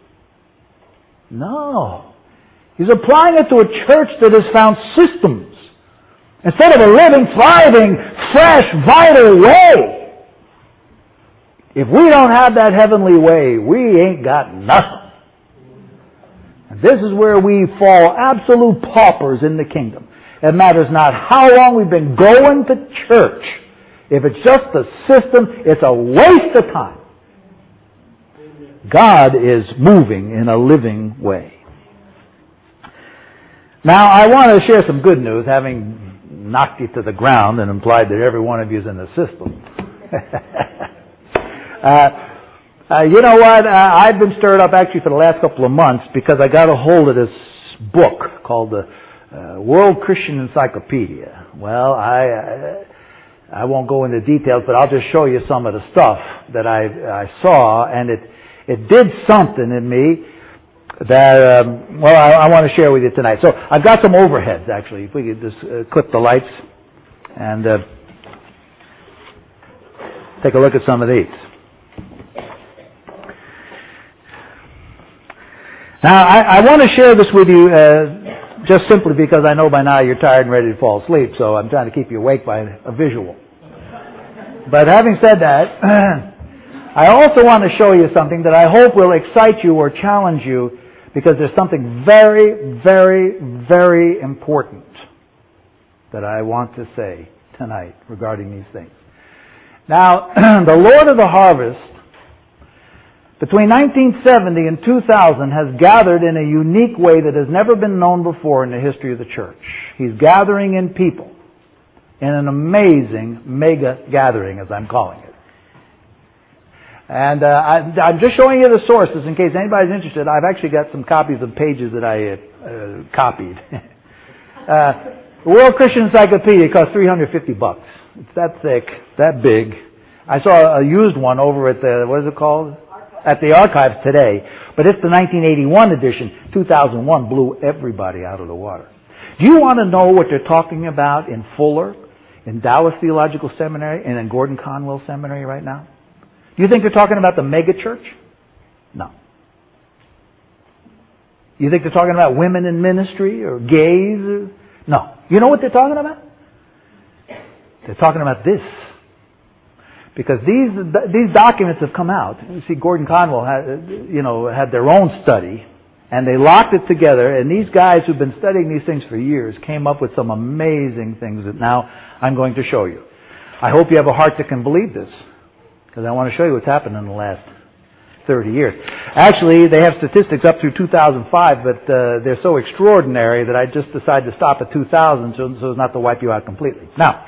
No. He's applying it to a church that has found systems. Instead of a living, thriving, fresh, vital way. If we don't have that heavenly way, we ain't got nothing. And this is where we fall absolute paupers in the kingdom. It matters not how long we've been going to church. If it's just a system, it's a waste of time. God is moving in a living way. Now, I want to share some good news, having knocked you to the ground and implied that every one of you is in the system. uh, uh, you know what? Uh, I've been stirred up actually for the last couple of months because I got a hold of this book called the uh, World Christian Encyclopedia. Well, I I won't go into details, but I'll just show you some of the stuff that I I saw, and it it did something in me that, um, well, I, I want to share with you tonight. So I've got some overheads, actually. If we could just uh, clip the lights and uh, take a look at some of these. Now, I, I want to share this with you uh, just simply because I know by now you're tired and ready to fall asleep, so I'm trying to keep you awake by a visual. But having said that, I also want to show you something that I hope will excite you or challenge you, because there's something very, very, very important that I want to say tonight regarding these things. Now, the Lord of the Harvest, between nineteen seventy and two thousand, has gathered in a unique way that has never been known before in the history of the church. He's gathering in people in an amazing mega gathering, as I'm calling it. And uh, I, I'm just showing you the sources in case anybody's interested. I've actually got some copies of pages that I uh, copied. uh, the World Christian Encyclopedia costs three hundred fifty bucks. It's that thick, that big. I saw a used one over at the, what is it called? Archives. At the archives today. But it's the nineteen eighty-one edition. two thousand one blew everybody out of the water. Do you want to know what they're talking about in Fuller, in Dallas Theological Seminary, and in Gordon Conwell Seminary right now? Do you think they're talking about the mega church? No. You think they're talking about women in ministry or gays? No. You know what they're talking about? They're talking about this. Because these these documents have come out. You see, Gordon Conwell had, you know, had their own study, and they locked it together, and these guys who've been studying these things for years came up with some amazing things that now I'm going to show you. I hope you have a heart that can believe this, because I want to show you what's happened in the last thirty years. Actually, they have statistics up through two thousand five, but uh, they're so extraordinary that I just decided to stop at two thousand so, so as not to wipe you out completely. Now,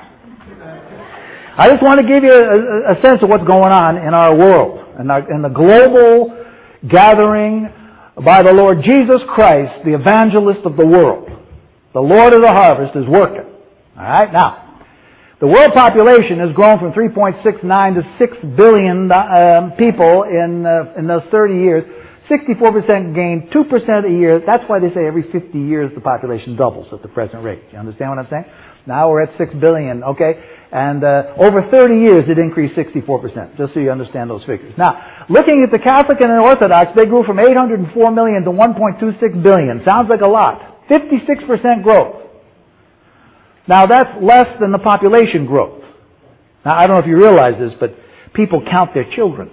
I just want to give you a, a sense of what's going on in our world, in, our, in the global gathering by the Lord Jesus Christ, the evangelist of the world. The Lord of the harvest is working. All right? Now, the world population has grown from three point six nine to six billion um, people in uh, in those thirty years. sixty-four percent gain, two percent a year. That's why they say every fifty years the population doubles at the present rate. You understand what I'm saying? Now we're at six billion, okay? And uh, over thirty years it increased sixty-four percent, just so you understand those figures. Now, looking at the Catholic and the Orthodox, they grew from eight hundred four million to one point two six billion. Sounds like a lot. fifty-six percent growth. Now that's less than the population growth. Now I don't know if you realize this, but people count their children.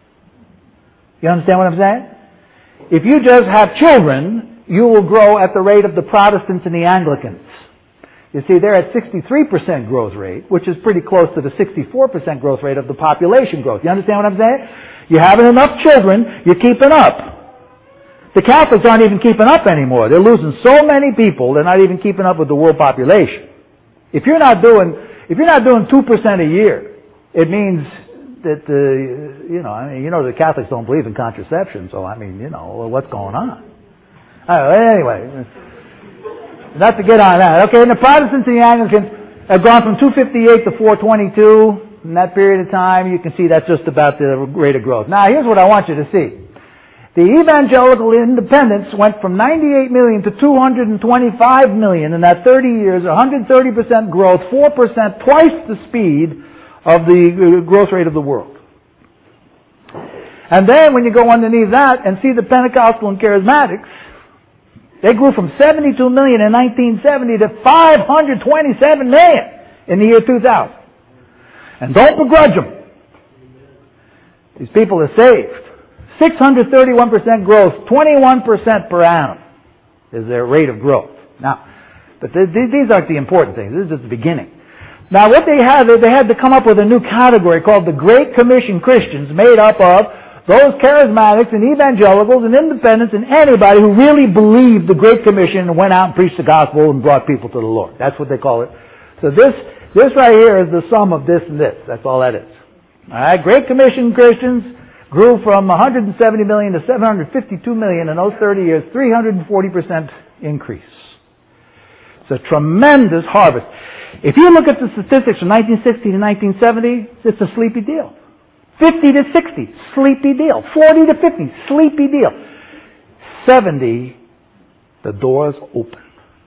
You understand what I'm saying? If you just have children, you will grow at the rate of the Protestants and the Anglicans. You see, they're at sixty-three percent growth rate, which is pretty close to the sixty-four percent growth rate of the population growth. You understand what I'm saying? You're having enough children, you're keeping up. The Catholics aren't even keeping up anymore. They're losing so many people, they're not even keeping up with the world population. If you're not doing, if you're not doing two percent a year, it means that, uh, you know, I mean, you know, the Catholics don't believe in contraception, so I mean, you know, what's going on? Uh, anyway, not to get on that. Okay, and the Protestants and the Anglicans have gone from two fifty-eight to four twenty-two in that period of time. You can see that's just about the rate of growth. Now, here's what I want you to see. The evangelical independents went from ninety-eight million to two hundred twenty-five million in that thirty years, one hundred thirty percent growth, four percent, twice the speed of the growth rate of the world. And then when you go underneath that and see the Pentecostal and Charismatics, they grew from seventy-two million in nineteen seventy to five hundred twenty-seven million in the year two thousand. And don't begrudge them. These people are saved. six hundred thirty-one percent growth, twenty-one percent per annum is their rate of growth. Now, but th- th- these aren't the important things. This is just the beginning. Now, what they had, they had to come up with a new category called the Great Commission Christians, made up of those charismatics and evangelicals and independents and anybody who really believed the Great Commission and went out and preached the gospel and brought people to the Lord. That's what they call it. So this, this right here is the sum of this and this. That's all that is. All right, Great Commission Christians grew from one hundred seventy million to seven hundred fifty-two million in those thirty years, three hundred forty percent increase. It's a tremendous harvest. If you look at the statistics from nineteen sixty to nineteen seventy, it's a sleepy deal. fifty to sixty, sleepy deal. forty to fifty, sleepy deal. seventy, the doors open.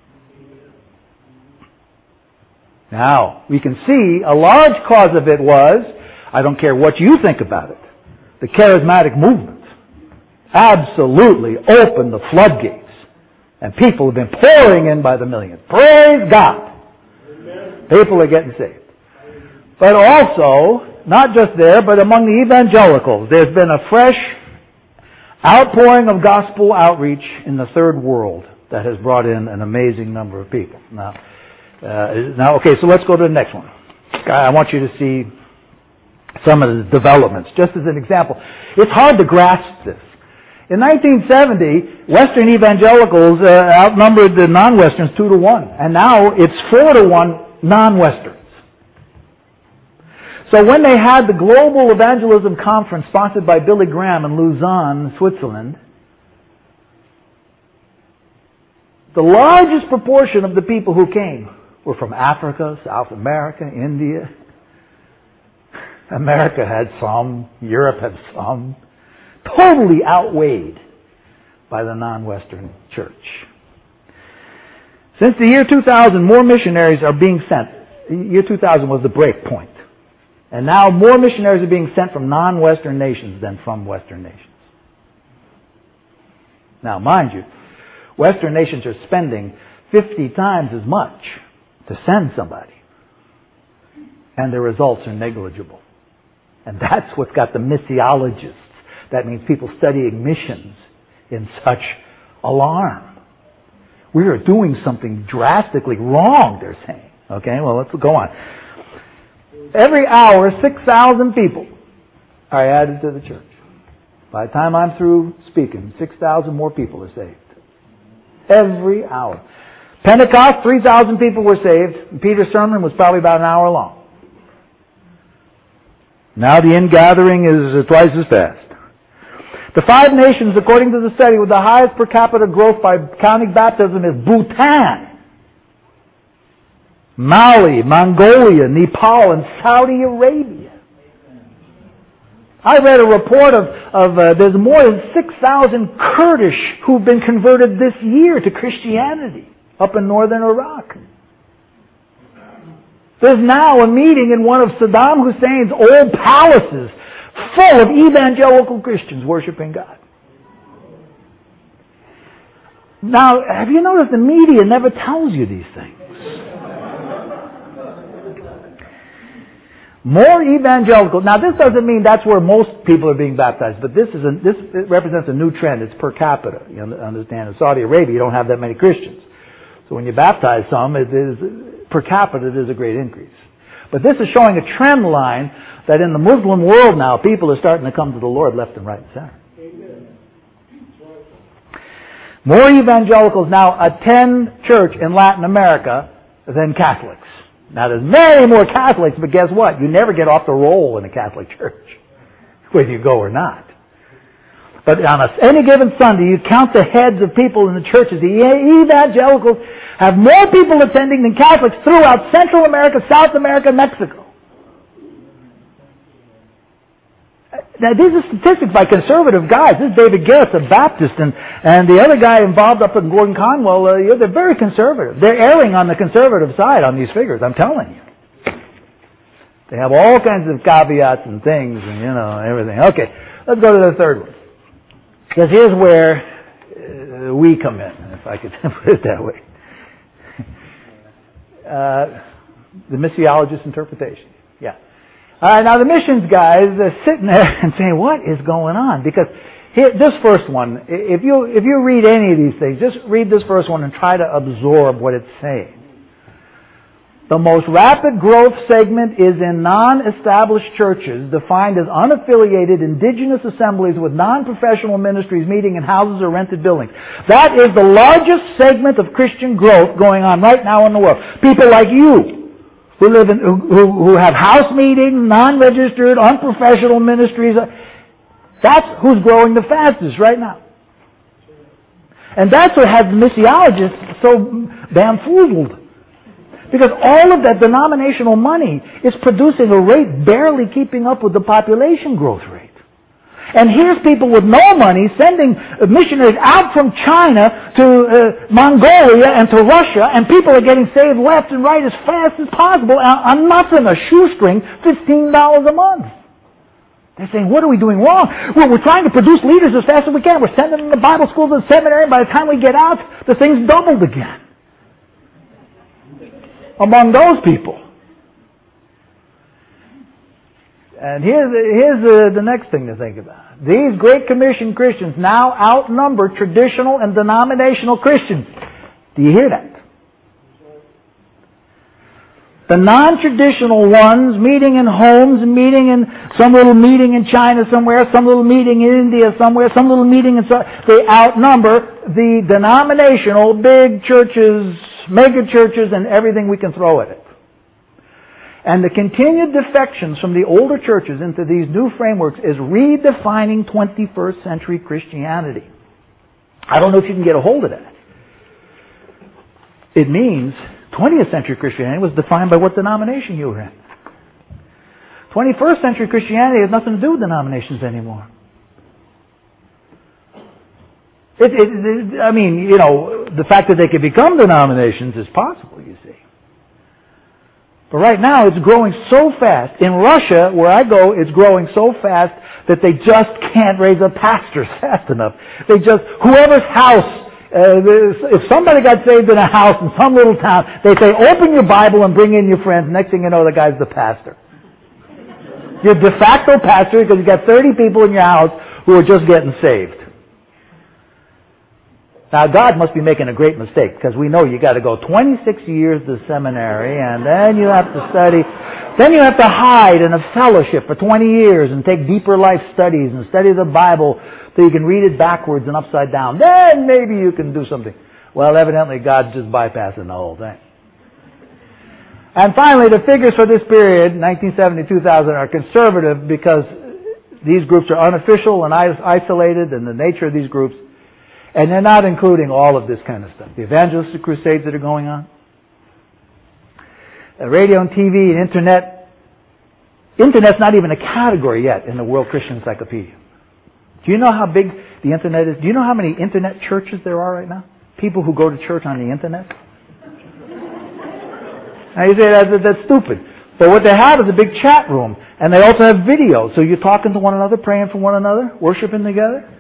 Now, we can see a large cause of it was, I don't care what you think about it, the charismatic movement absolutely opened the floodgates. And people have been pouring in by the millions. Praise God. Amen. People are getting saved. But also, not just there, but among the evangelicals, there's been a fresh outpouring of gospel outreach in the third world that has brought in an amazing number of people. Now, uh, now, okay, so let's go to the next one. I want you to see some of the developments, just as an example. It's hard to grasp this. In nineteen seventy, Western evangelicals uh, outnumbered the non-Westerns two to one, and now it's four to one non-Westerns. So when they had the Global Evangelism Conference sponsored by Billy Graham in Lausanne, Switzerland, the largest proportion of the people who came were from Africa, South America, India. America had some, Europe had some, totally outweighed by the non-Western church. Since the year two thousand, more missionaries are being sent. The year two thousand was the break point. And now more missionaries are being sent from non-Western nations than from Western nations. Now, mind you, Western nations are spending fifty times as much to send somebody. And the results are negligible. And that's what's got the missiologists. That means people studying missions in such alarm. We are doing something drastically wrong, they're saying. Okay, well, let's go on. Every hour, six thousand people are added to the church. By the time I'm through speaking, six thousand more people are saved. Every hour. Pentecost, three thousand people were saved. Peter's sermon was probably about an hour long. Now the ingathering is twice as fast. The five nations, according to the study, with the highest per capita growth by counting baptism is Bhutan, Mali, Mongolia, Nepal, and Saudi Arabia. I read a report of, of uh, there's more than six thousand Kurdish who've been converted this year to Christianity up in northern Iraq. There's now a meeting in one of Saddam Hussein's old palaces full of evangelical Christians worshiping God. Now, have you noticed the media never tells you these things? More evangelical. Now, this doesn't mean that's where most people are being baptized, but this is a, this it represents a new trend. It's per capita. You understand? In Saudi Arabia, you don't have that many Christians. So when you baptize some, it is per capita, it is a great increase. But this is showing a trend line that in the Muslim world now, people are starting to come to the Lord left and right and center. Amen. More evangelicals now attend church in Latin America than Catholics. Now there's many more Catholics, but guess what? You never get off the roll in a Catholic church, whether you go or not. But on a, any given Sunday, you count the heads of people in the churches. The evangelicals have more people attending than Catholics throughout Central America, South America, Mexico. Now, these are statistics by conservative guys. This is David Garrett, a Baptist, and, and the other guy involved up in Gordon Conwell, uh, they're very conservative. They're erring on the conservative side on these figures, I'm telling you. They have all kinds of caveats and things and, you know, everything. Okay, let's go to the third one. Because here's where uh, we come in, if I could put it that way. Uh, the missiologist interpretation. Yeah. All right, now the missions guys are sitting there and saying, what is going on? Because here, this first one, if you if you read any of these things, just read this first one and try to absorb what it's saying. The most rapid growth segment is in non-established churches defined as unaffiliated indigenous assemblies with non-professional ministries meeting in houses or rented buildings. That is the largest segment of Christian growth going on right now in the world. People like you who live in, who, who have house meetings, non-registered, unprofessional ministries. That's who's growing the fastest right now. And that's what has the missiologists so bamboozled. Because all of that denominational money is producing a rate barely keeping up with the population growth rate. And here's people with no money sending missionaries out from China to uh, Mongolia and to Russia, and people are getting saved left and right as fast as possible on nothing, a shoestring, fifteen dollars a month. They're saying, what are we doing wrong? Well, we're trying to produce leaders as fast as we can. We're sending them to Bible schools and seminary, and by the time we get out, the thing's doubled again. Among those people. And here's, the, here's the, the next thing to think about. These Great Commission Christians now outnumber traditional and denominational Christians. Do you hear that? The non-traditional ones meeting in homes, meeting in some little meeting in China somewhere, some little meeting in India somewhere, some little meeting in... They outnumber the denominational big churches, mega churches, and everything we can throw at it. And the continued defections from the older churches into these new frameworks is redefining twenty-first century Christianity. I don't know if you can get a hold of that. It means twentieth century Christianity was defined by what denomination you were in. twenty-first century Christianity has nothing to do with denominations anymore. It, it, it, I mean, you know, the fact that they could become denominations is possible, you see. But right now it's growing so fast. In Russia, where I go, it's growing so fast that they just can't raise a pastor fast enough. They just, whoever's house, uh, if somebody got saved in a house in some little town, they say, open your Bible and bring in your friends. Next thing you know, the guy's the pastor. You're de facto pastor because you got thirty people in your house who are just getting saved. Now, God must be making a great mistake because we know you got to go twenty-six years to seminary and then you have to study. Then you have to hide in a fellowship for twenty years and take deeper life studies and study the Bible so you can read it backwards and upside down. Then maybe you can do something. Well, evidently God's just bypassing the whole thing. And finally, the figures for this period, nineteen seventy to two thousand, are conservative because these groups are unofficial and isolated in the nature of these groups. And they're not including all of this kind of stuff. The evangelistic crusades that are going on. Uh, radio and T V and Internet. Internet's not even a category yet in the World Christian Encyclopedia. Do you know how big the Internet is? Do you know how many Internet churches there are right now? People who go to church on the Internet? Now you say that, that, that's stupid. But what they have is a big chat room. And they also have video. So you're talking to one another, praying for one another, worshiping together.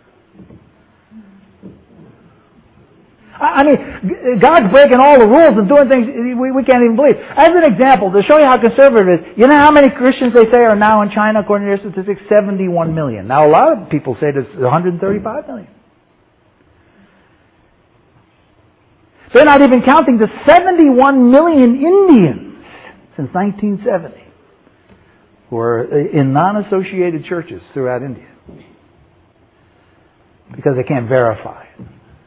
I mean, God's breaking all the rules and doing things we, we can't even believe. As an example, to show you how conservative it is, you know how many Christians they say are now in China, according to their statistics? seventy-one million. Now, a lot of people say there's one hundred thirty-five million. They're not even counting the seventy-one million Indians since nineteen seventy who are in non-associated churches throughout India because they can't verify it.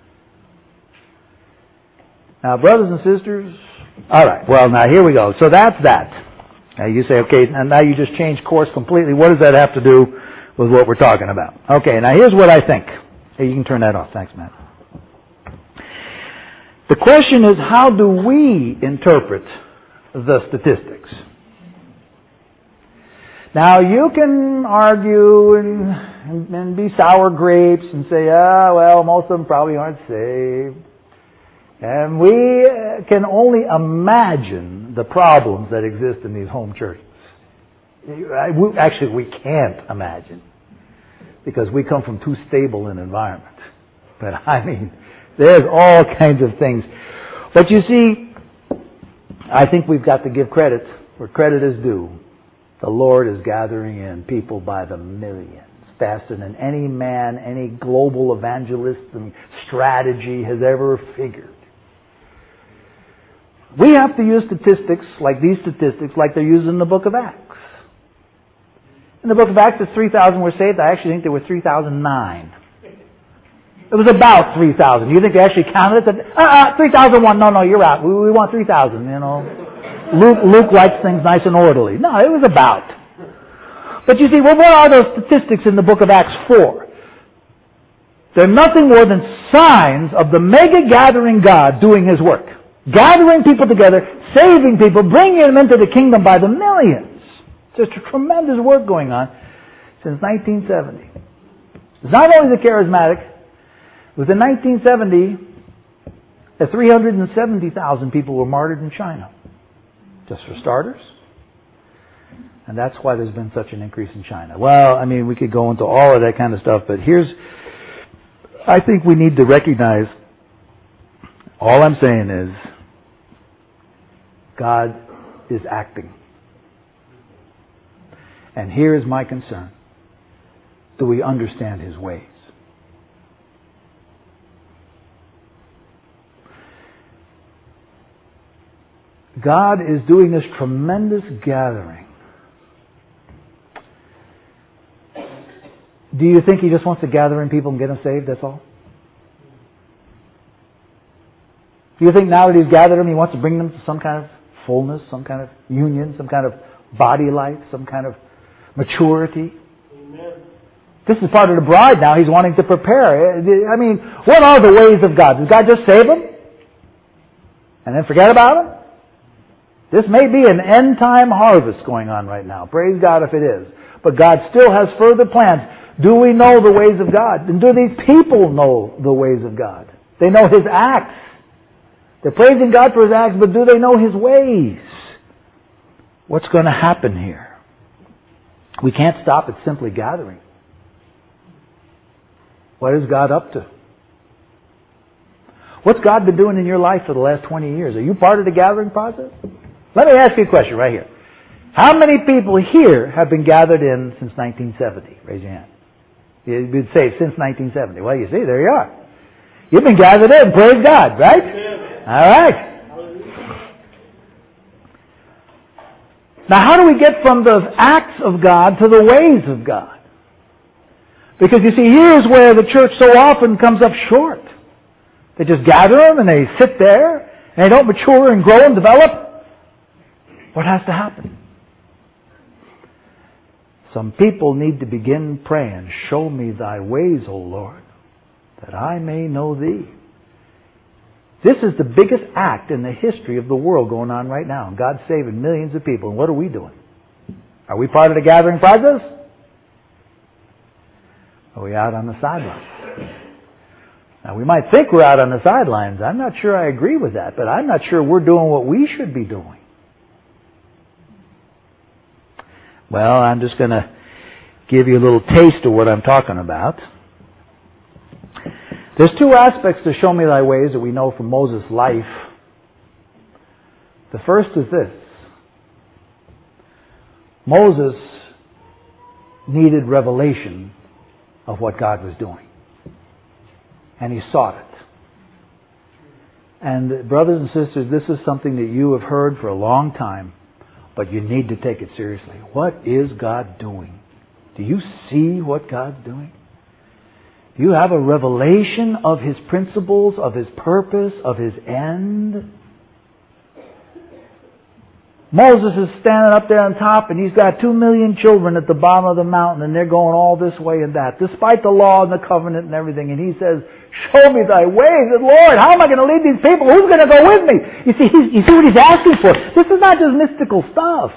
Now, brothers and sisters, all right, well, now here we go. So that's that. Now you say, okay, and now you just change course completely. What does that have to do with what we're talking about? Okay, now here's what I think. Hey, you can turn that off. Thanks, Matt. The question is, how do we interpret the statistics? Now, you can argue and, and, and be sour grapes and say, ah, well, most of them probably aren't saved. And we can only imagine the problems that exist in these home churches. Actually, we can't imagine because we come from too stable an environment. But I mean, there's all kinds of things. But you see, I think we've got to give credit where credit is due. The Lord is gathering in people by the millions, faster than any man, any global evangelist and strategy has ever figured. We have to use statistics like these statistics like they're used in the book of Acts. In the book of Acts, it's three thousand were saved. I actually think there were three thousand nine. It was about three thousand. You think they actually counted it? Uh, uh, three thousand one. No, no, you're out. We, we want three thousand, you know. Luke, Luke likes things nice and orderly. No, it was about. But you see, well, what are those statistics in the book of Acts for? They're nothing more than signs of the mega gathering God doing His work. Gathering people together, saving people, bringing them into the kingdom by the millions. It's just a tremendous work going on since nineteen seventy. It's not only the charismatic. Within nineteen seventy, three hundred seventy thousand people were martyred in China. Just for starters. And that's why there's been such an increase in China. Well, I mean, we could go into all of that kind of stuff, but here's, I think we need to recognize, all I'm saying is, God is acting. And here is my concern. Do we understand His ways? God is doing this tremendous gathering. Do you think He just wants to gather in people and get them saved, that's all? Do you think now that He's gathered them, He wants to bring them to some kind of fullness, some kind of union, some kind of body life, some kind of maturity? Amen. This is part of the bride now. He's wanting to prepare. I mean, what are the ways of God? Does God just save them and then forget about them? This may be an end-time harvest going on right now. Praise God if it is. But God still has further plans. Do we know the ways of God? And do these people know the ways of God? They know His acts. They're praising God for His acts, but do they know His ways? What's going to happen here? We can't stop at simply gathering. What is God up to? What's God been doing in your life for the last twenty years? Are you part of the gathering process? Let me ask you a question right here. How many people here have been gathered in since nineteen seventy? Raise your hand. You'd say since nineteen seventy. Well, you see, there you are. You've been gathered in. Praise God, right? All right. Now, how do we get from the acts of God to the ways of God? Because you see, here's where the church so often comes up short. They just gather them and they sit there and they don't mature and grow and develop. What has to happen? Some people need to begin praying, show me thy ways, O Lord, that I may know thee. This is the biggest act in the history of the world going on right now. God's saving millions of people. And what are we doing? Are we part of the gathering process? Are we out on the sidelines? Now, we might think we're out on the sidelines. I'm not sure I agree with that, but I'm not sure we're doing what we should be doing. Well, I'm just going to give you a little taste of what I'm talking about. There's two aspects to show me thy ways that we know from Moses' life. The first is this. Moses needed revelation of what God was doing. And he sought it. And brothers and sisters, this is something that you have heard for a long time, but you need to take it seriously. What is God doing? Do you see what God's doing? Do you have a revelation of His principles, of His purpose, of His end? Moses is standing up there on top and he's got two million children at the bottom of the mountain and they're going all this way and that, despite the law and the covenant and everything. And he says, show me thy ways. And Lord, how am I going to lead these people? Who's going to go with me? You see, he's, you see what he's asking for? This is not just mystical stuff.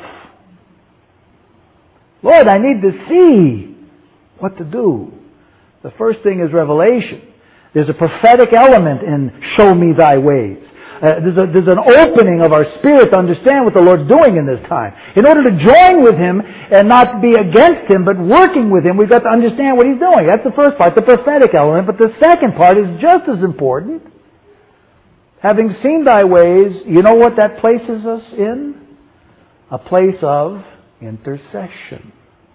Lord, I need to see what to do. The first thing is revelation. There's a prophetic element in show me thy ways. Uh, there's, a, there's an opening of our spirit to understand what the Lord's doing in this time. In order to join with Him and not be against Him, but working with Him, we've got to understand what He's doing. That's the first part, the prophetic element. But the second part is just as important. Having seen thy ways, you know what that places us in? A place of intercession.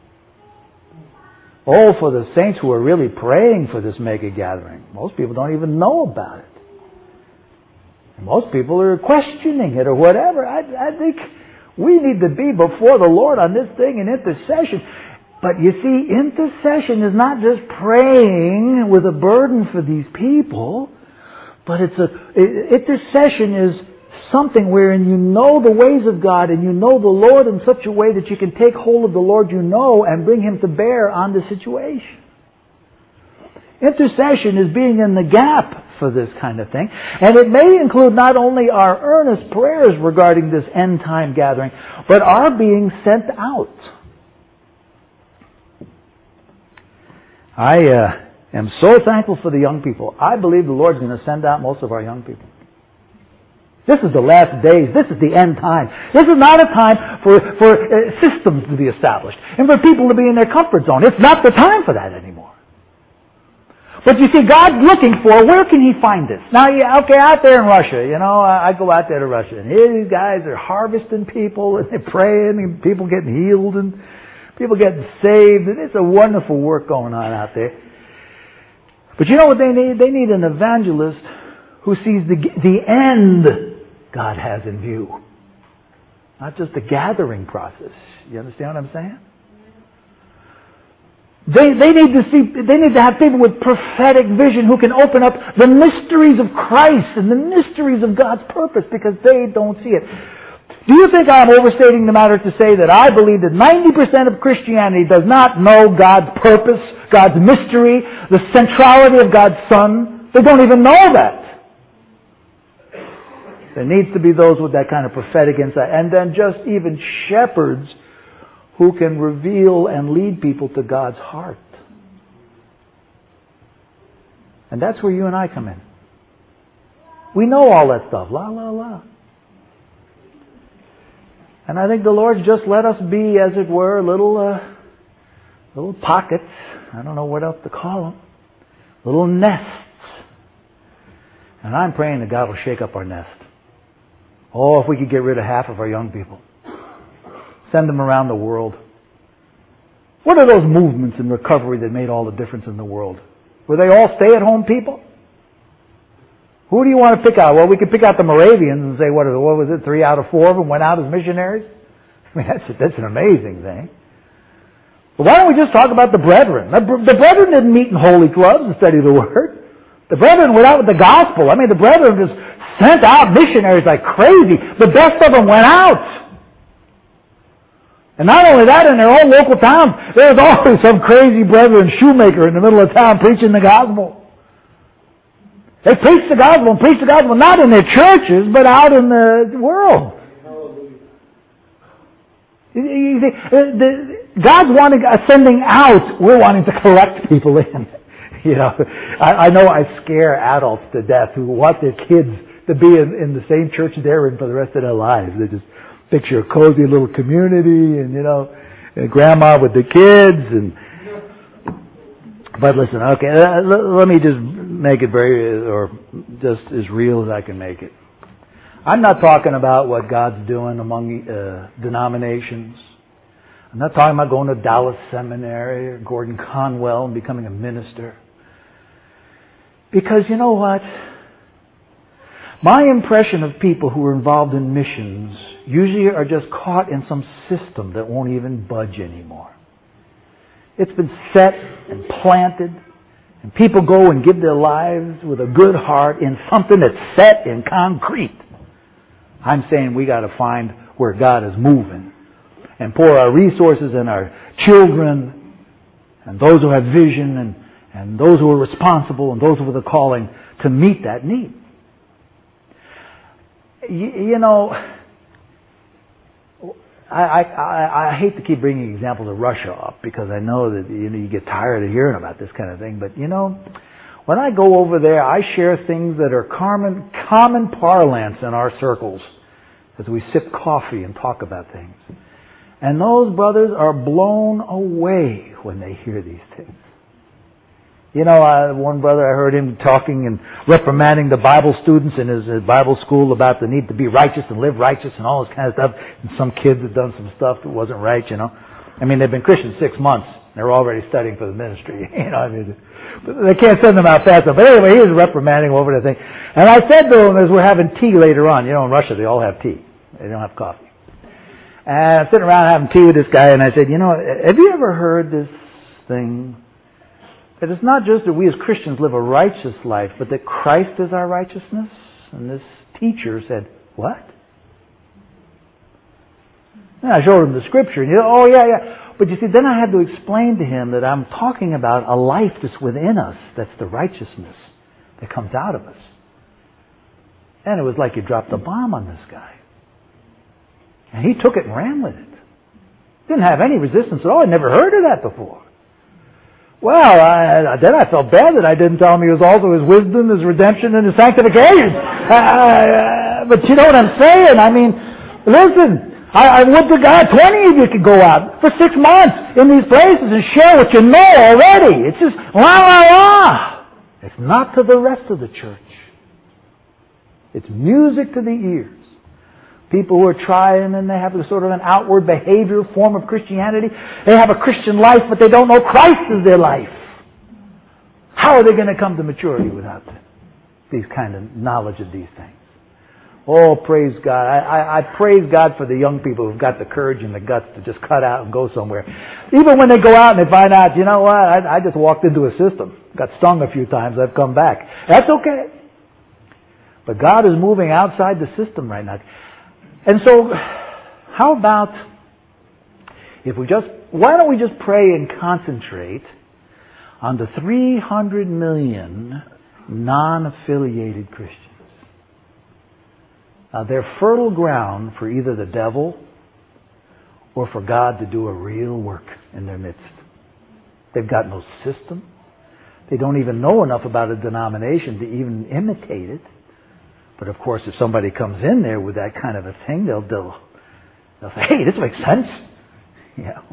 Oh, for the saints who are really praying for this mega gathering. Most people don't even know about it. Most people are questioning it or whatever. I, I think we need to be before the Lord on this thing in intercession. But you see, intercession is not just praying with a burden for these people, but it's a intercession is something wherein you know the ways of God and you know the Lord in such a way that you can take hold of the Lord you know and bring Him to bear on the situation. Intercession is being in the gap for this kind of thing. And it may include not only our earnest prayers regarding this end time gathering, but our being sent out. I uh, am so thankful for the young people. I believe the Lord's going to send out most of our young people. This is the last days. This is the end time. This is not a time for, for uh, systems to be established and for people to be in their comfort zone. It's not the time for that anymore. But you see, God's looking for, where can He find this? Now, yeah, okay, out there in Russia, you know, I go out there to Russia, and here these guys are harvesting people, and they're praying, and people getting healed, and people getting saved, and it's a wonderful work going on out there. But you know what they need? They need an evangelist who sees the, the end God has in view. Not just the gathering process. You understand what I'm saying? They, they need to see, they need to have people with prophetic vision who can open up the mysteries of Christ and the mysteries of God's purpose because they don't see it. Do you think I'm overstating the matter to say that I believe that ninety percent of Christianity does not know God's purpose, God's mystery, the centrality of God's Son? They don't even know that. There needs to be those with that kind of prophetic insight. And then just even shepherds who can reveal and lead people to God's heart. And that's where you and I come in. We know all that stuff. La, la, la. And I think the Lord's just let us be, as it were, little, uh, little pockets. I don't know what else to call them. Little nests. And I'm praying that God will shake up our nest. Oh, if we could get rid of half of our young people. Send them around the world. What are those movements in recovery that made all the difference in the world? Were they all stay-at-home people? Who do you want to pick out? Well, we could pick out the Moravians and say, what, what was it, three out of four of them went out as missionaries? I mean, that's, that's an amazing thing. But why don't we just talk about the brethren? The, the brethren didn't meet in holy clubs and study the Word. The brethren went out with the gospel. I mean, the brethren just sent out missionaries like crazy. The best of them went out. And not only that, in their own local towns, there was always some crazy brethren shoemaker in the middle of town preaching the gospel. They preached the gospel and preached the gospel not in their churches, but out in the world. You see, God's wanting, sending out, we're wanting to collect people in. You know, I, I know I scare adults to death who want their kids to be in, in the same church they're in for the rest of their lives. They just picture a cozy little community and, you know, and grandma with the kids. And But listen, okay, uh, l- let me just make it very, or just as real as I can make it. I'm not talking about what God's doing among uh, denominations. I'm not talking about going to Dallas Seminary or Gordon Conwell and becoming a minister. Because you know what? My impression of people who are involved in missions usually are just caught in some system that won't even budge anymore. It's been set and planted, and people go and give their lives with a good heart in something that's set in concrete. I'm saying we got to find where God is moving and pour our resources and our children and those who have vision and, and those who are responsible and those with a calling to meet that need. You, you know, I, I, I hate to keep bringing examples of Russia up because I know that you know you get tired of hearing about this kind of thing. But you know, when I go over there, I share things that are common, common parlance in our circles as we sip coffee and talk about things. And those brothers are blown away when they hear these things. You know, uh, one brother, I heard him talking and reprimanding the Bible students in his, his Bible school about the need to be righteous and live righteous and all this kind of stuff. And some kids had done some stuff that wasn't right, you know. I mean, they've been Christians six months. They're already studying for the ministry. You know, I mean, they can't send them out fast enough. But anyway, he was reprimanding over the thing. And I said to him as we're having tea later on, you know, in Russia they all have tea. They don't have coffee. And I'm sitting around having tea with this guy, and I said, you know, have you ever heard this thing? That it's not just that we as Christians live a righteous life, but that Christ is our righteousness? And this teacher said, what? And I showed him the scripture, and he said, oh yeah, yeah. But you see, then I had to explain to him that I'm talking about a life that's within us, that's the righteousness that comes out of us. And it was like you dropped a bomb on this guy. And he took it and ran with it. Didn't have any resistance at all. I'd never heard of that before. Well, I, then I felt bad that I didn't tell him he was also his wisdom, his redemption, and his sanctification. Uh, but you know what I'm saying? I mean, listen, I, I would to God twenty of you could go out for six months in these places and share what you know already. It's just la la la. It's not to the rest of the church. It's music to the ears. People who are trying and they have a sort of an outward behavior form of Christianity. They have a Christian life, but they don't know Christ is their life. How are they going to come to maturity without these kind of knowledge of these things? Oh, praise God. I, I, I praise God for the young people who've got the courage and the guts to just cut out and go somewhere. Even when they go out and they find out, you know what, I, I just walked into a system. Got stung a few times, I've come back. That's okay. But God is moving outside the system right now. And so, how about if we just, why don't we just pray and concentrate on the three hundred million non-affiliated Christians? Now, they're fertile ground for either the devil or for God to do a real work in their midst. They've got no system. They don't even know enough about a denomination to even imitate it. But of course, if somebody comes in there with that kind of a thing, they'll, they'll, they'll say, hey, this makes sense. You know.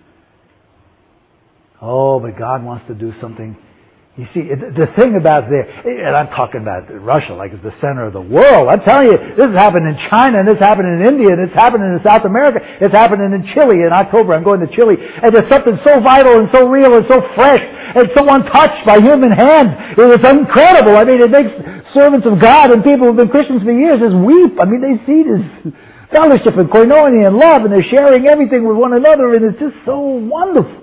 Oh, but God wants to do something. You see, the thing about there, and I'm talking about Russia like it's the center of the world. I'm telling you, this is happening in China, and this is happening in India, and it's happening in South America. It's happening in Chile. In October, I'm going to Chile. And there's something so vital and so real and so fresh and so untouched by human hands. It was incredible. I mean, it makes servants of God and people who've been Christians for years just weep. I mean, they see this fellowship and koinonia and love, and they're sharing everything with one another, and it's just so wonderful.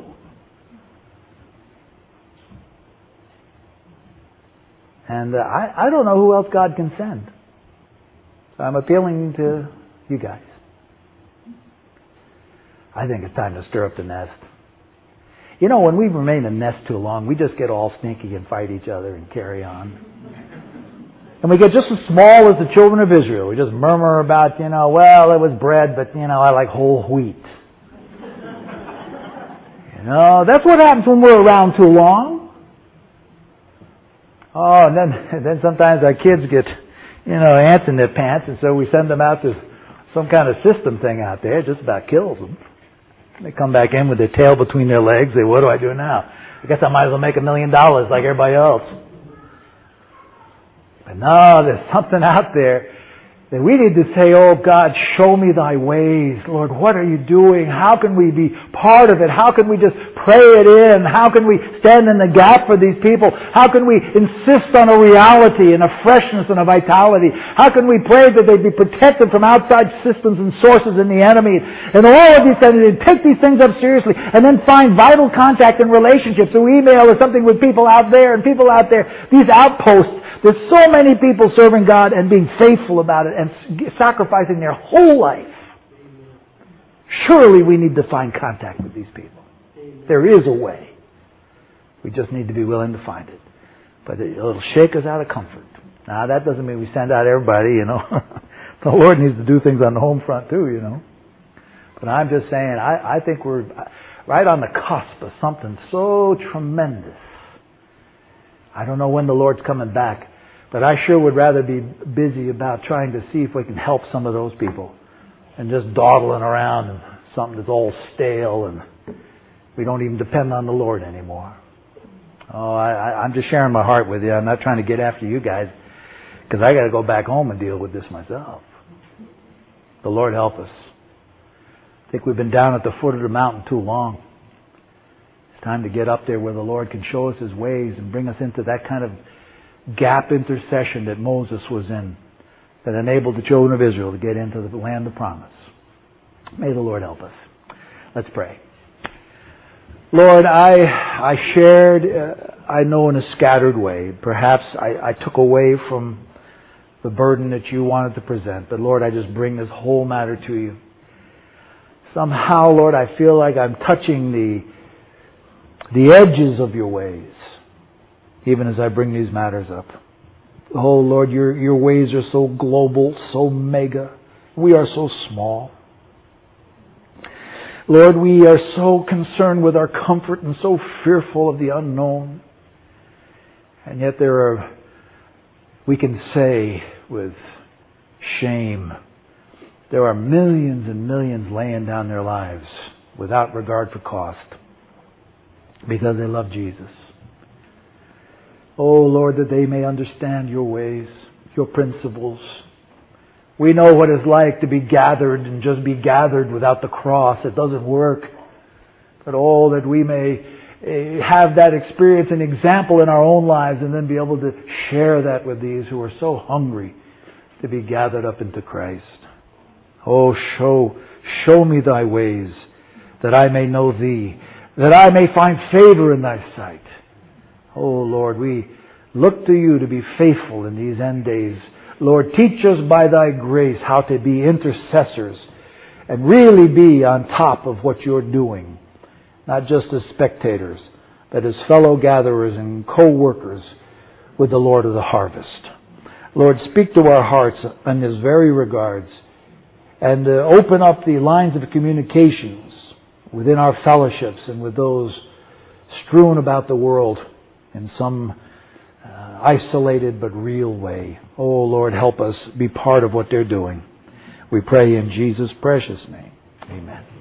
And uh, I, I don't know who else God can send. So I'm appealing to you guys. I think it's time to stir up the nest. You know, when we remain a nest too long, we just get all sneaky and fight each other and carry on. And we get just as small as the children of Israel. We just murmur about, you know, well, it was bread, but, you know, I like whole wheat. You know, that's what happens when we're around too long. Oh, and then and then sometimes our kids get, you know, ants in their pants, and so we send them out to some kind of system thing out there. It just about kills them. They come back in with their tail between their legs. They, what do I do now? I guess I might as well make a million dollars like everybody else. But no, there's something out there that we need to say, oh God, show me thy ways. Lord, what are you doing? How can we be part of it? How can we just pray it in? How can we stand in the gap for these people? How can we insist on a reality and a freshness and a vitality? How can we pray that they be protected from outside systems and sources in the enemy? And all of these things, and take these things up seriously, and then find vital contact and relationships through email or something with people out there and people out there. These outposts. There's so many people serving God and being faithful about it and sacrificing their whole life. Surely we need to find contact with these people. There is a way. We just need to be willing to find it. But it'll shake us out of comfort. Now, that doesn't mean we send out everybody, you know. The Lord needs to do things on the home front too, you know. But I'm just saying, I, I think we're right on the cusp of something so tremendous. I don't know when the Lord's coming back, but I sure would rather be busy about trying to see if we can help some of those people and just dawdling around and something that's all stale and we don't even depend on the Lord anymore. Oh, I, I'm just sharing my heart with you. I'm not trying to get after you guys because I got to go back home and deal with this myself. The Lord help us. I think we've been down at the foot of the mountain too long. It's time to get up there where the Lord can show us His ways and bring us into that kind of gap intercession that Moses was in that enabled the children of Israel to get into the land of promise. May the Lord help us. Let's pray. Lord, I I shared, uh, I know in a scattered way. Perhaps I, I took away from the burden that you wanted to present. But Lord, I just bring this whole matter to you. Somehow, Lord, I feel like I'm touching the the edges of your ways, even as I bring these matters up. Oh, Lord, your, your ways are so global, so mega. We are so small. Lord, we are so concerned with our comfort and so fearful of the unknown. And yet there are, we can say with shame, there are millions and millions laying down their lives without regard for cost, because they love Jesus. Oh, Lord, that they may understand your ways, your principles. We know what it's like to be gathered and just be gathered without the cross. It doesn't work. But oh, that we may have that experience and example in our own lives and then be able to share that with these who are so hungry to be gathered up into Christ. Oh, show, show me thy ways, that I may know thee, that I may find favor in thy sight. Oh, Lord, we look to you to be faithful in these end days. Lord, teach us by thy grace how to be intercessors and really be on top of what you're doing, not just as spectators, but as fellow gatherers and co-workers with the Lord of the harvest. Lord, speak to our hearts in this very regards, and uh, open up the lines of communications within our fellowships and with those strewn about the world in some uh, isolated but real way. Oh, Lord, help us be part of what they're doing. We pray in Jesus' precious name. Amen.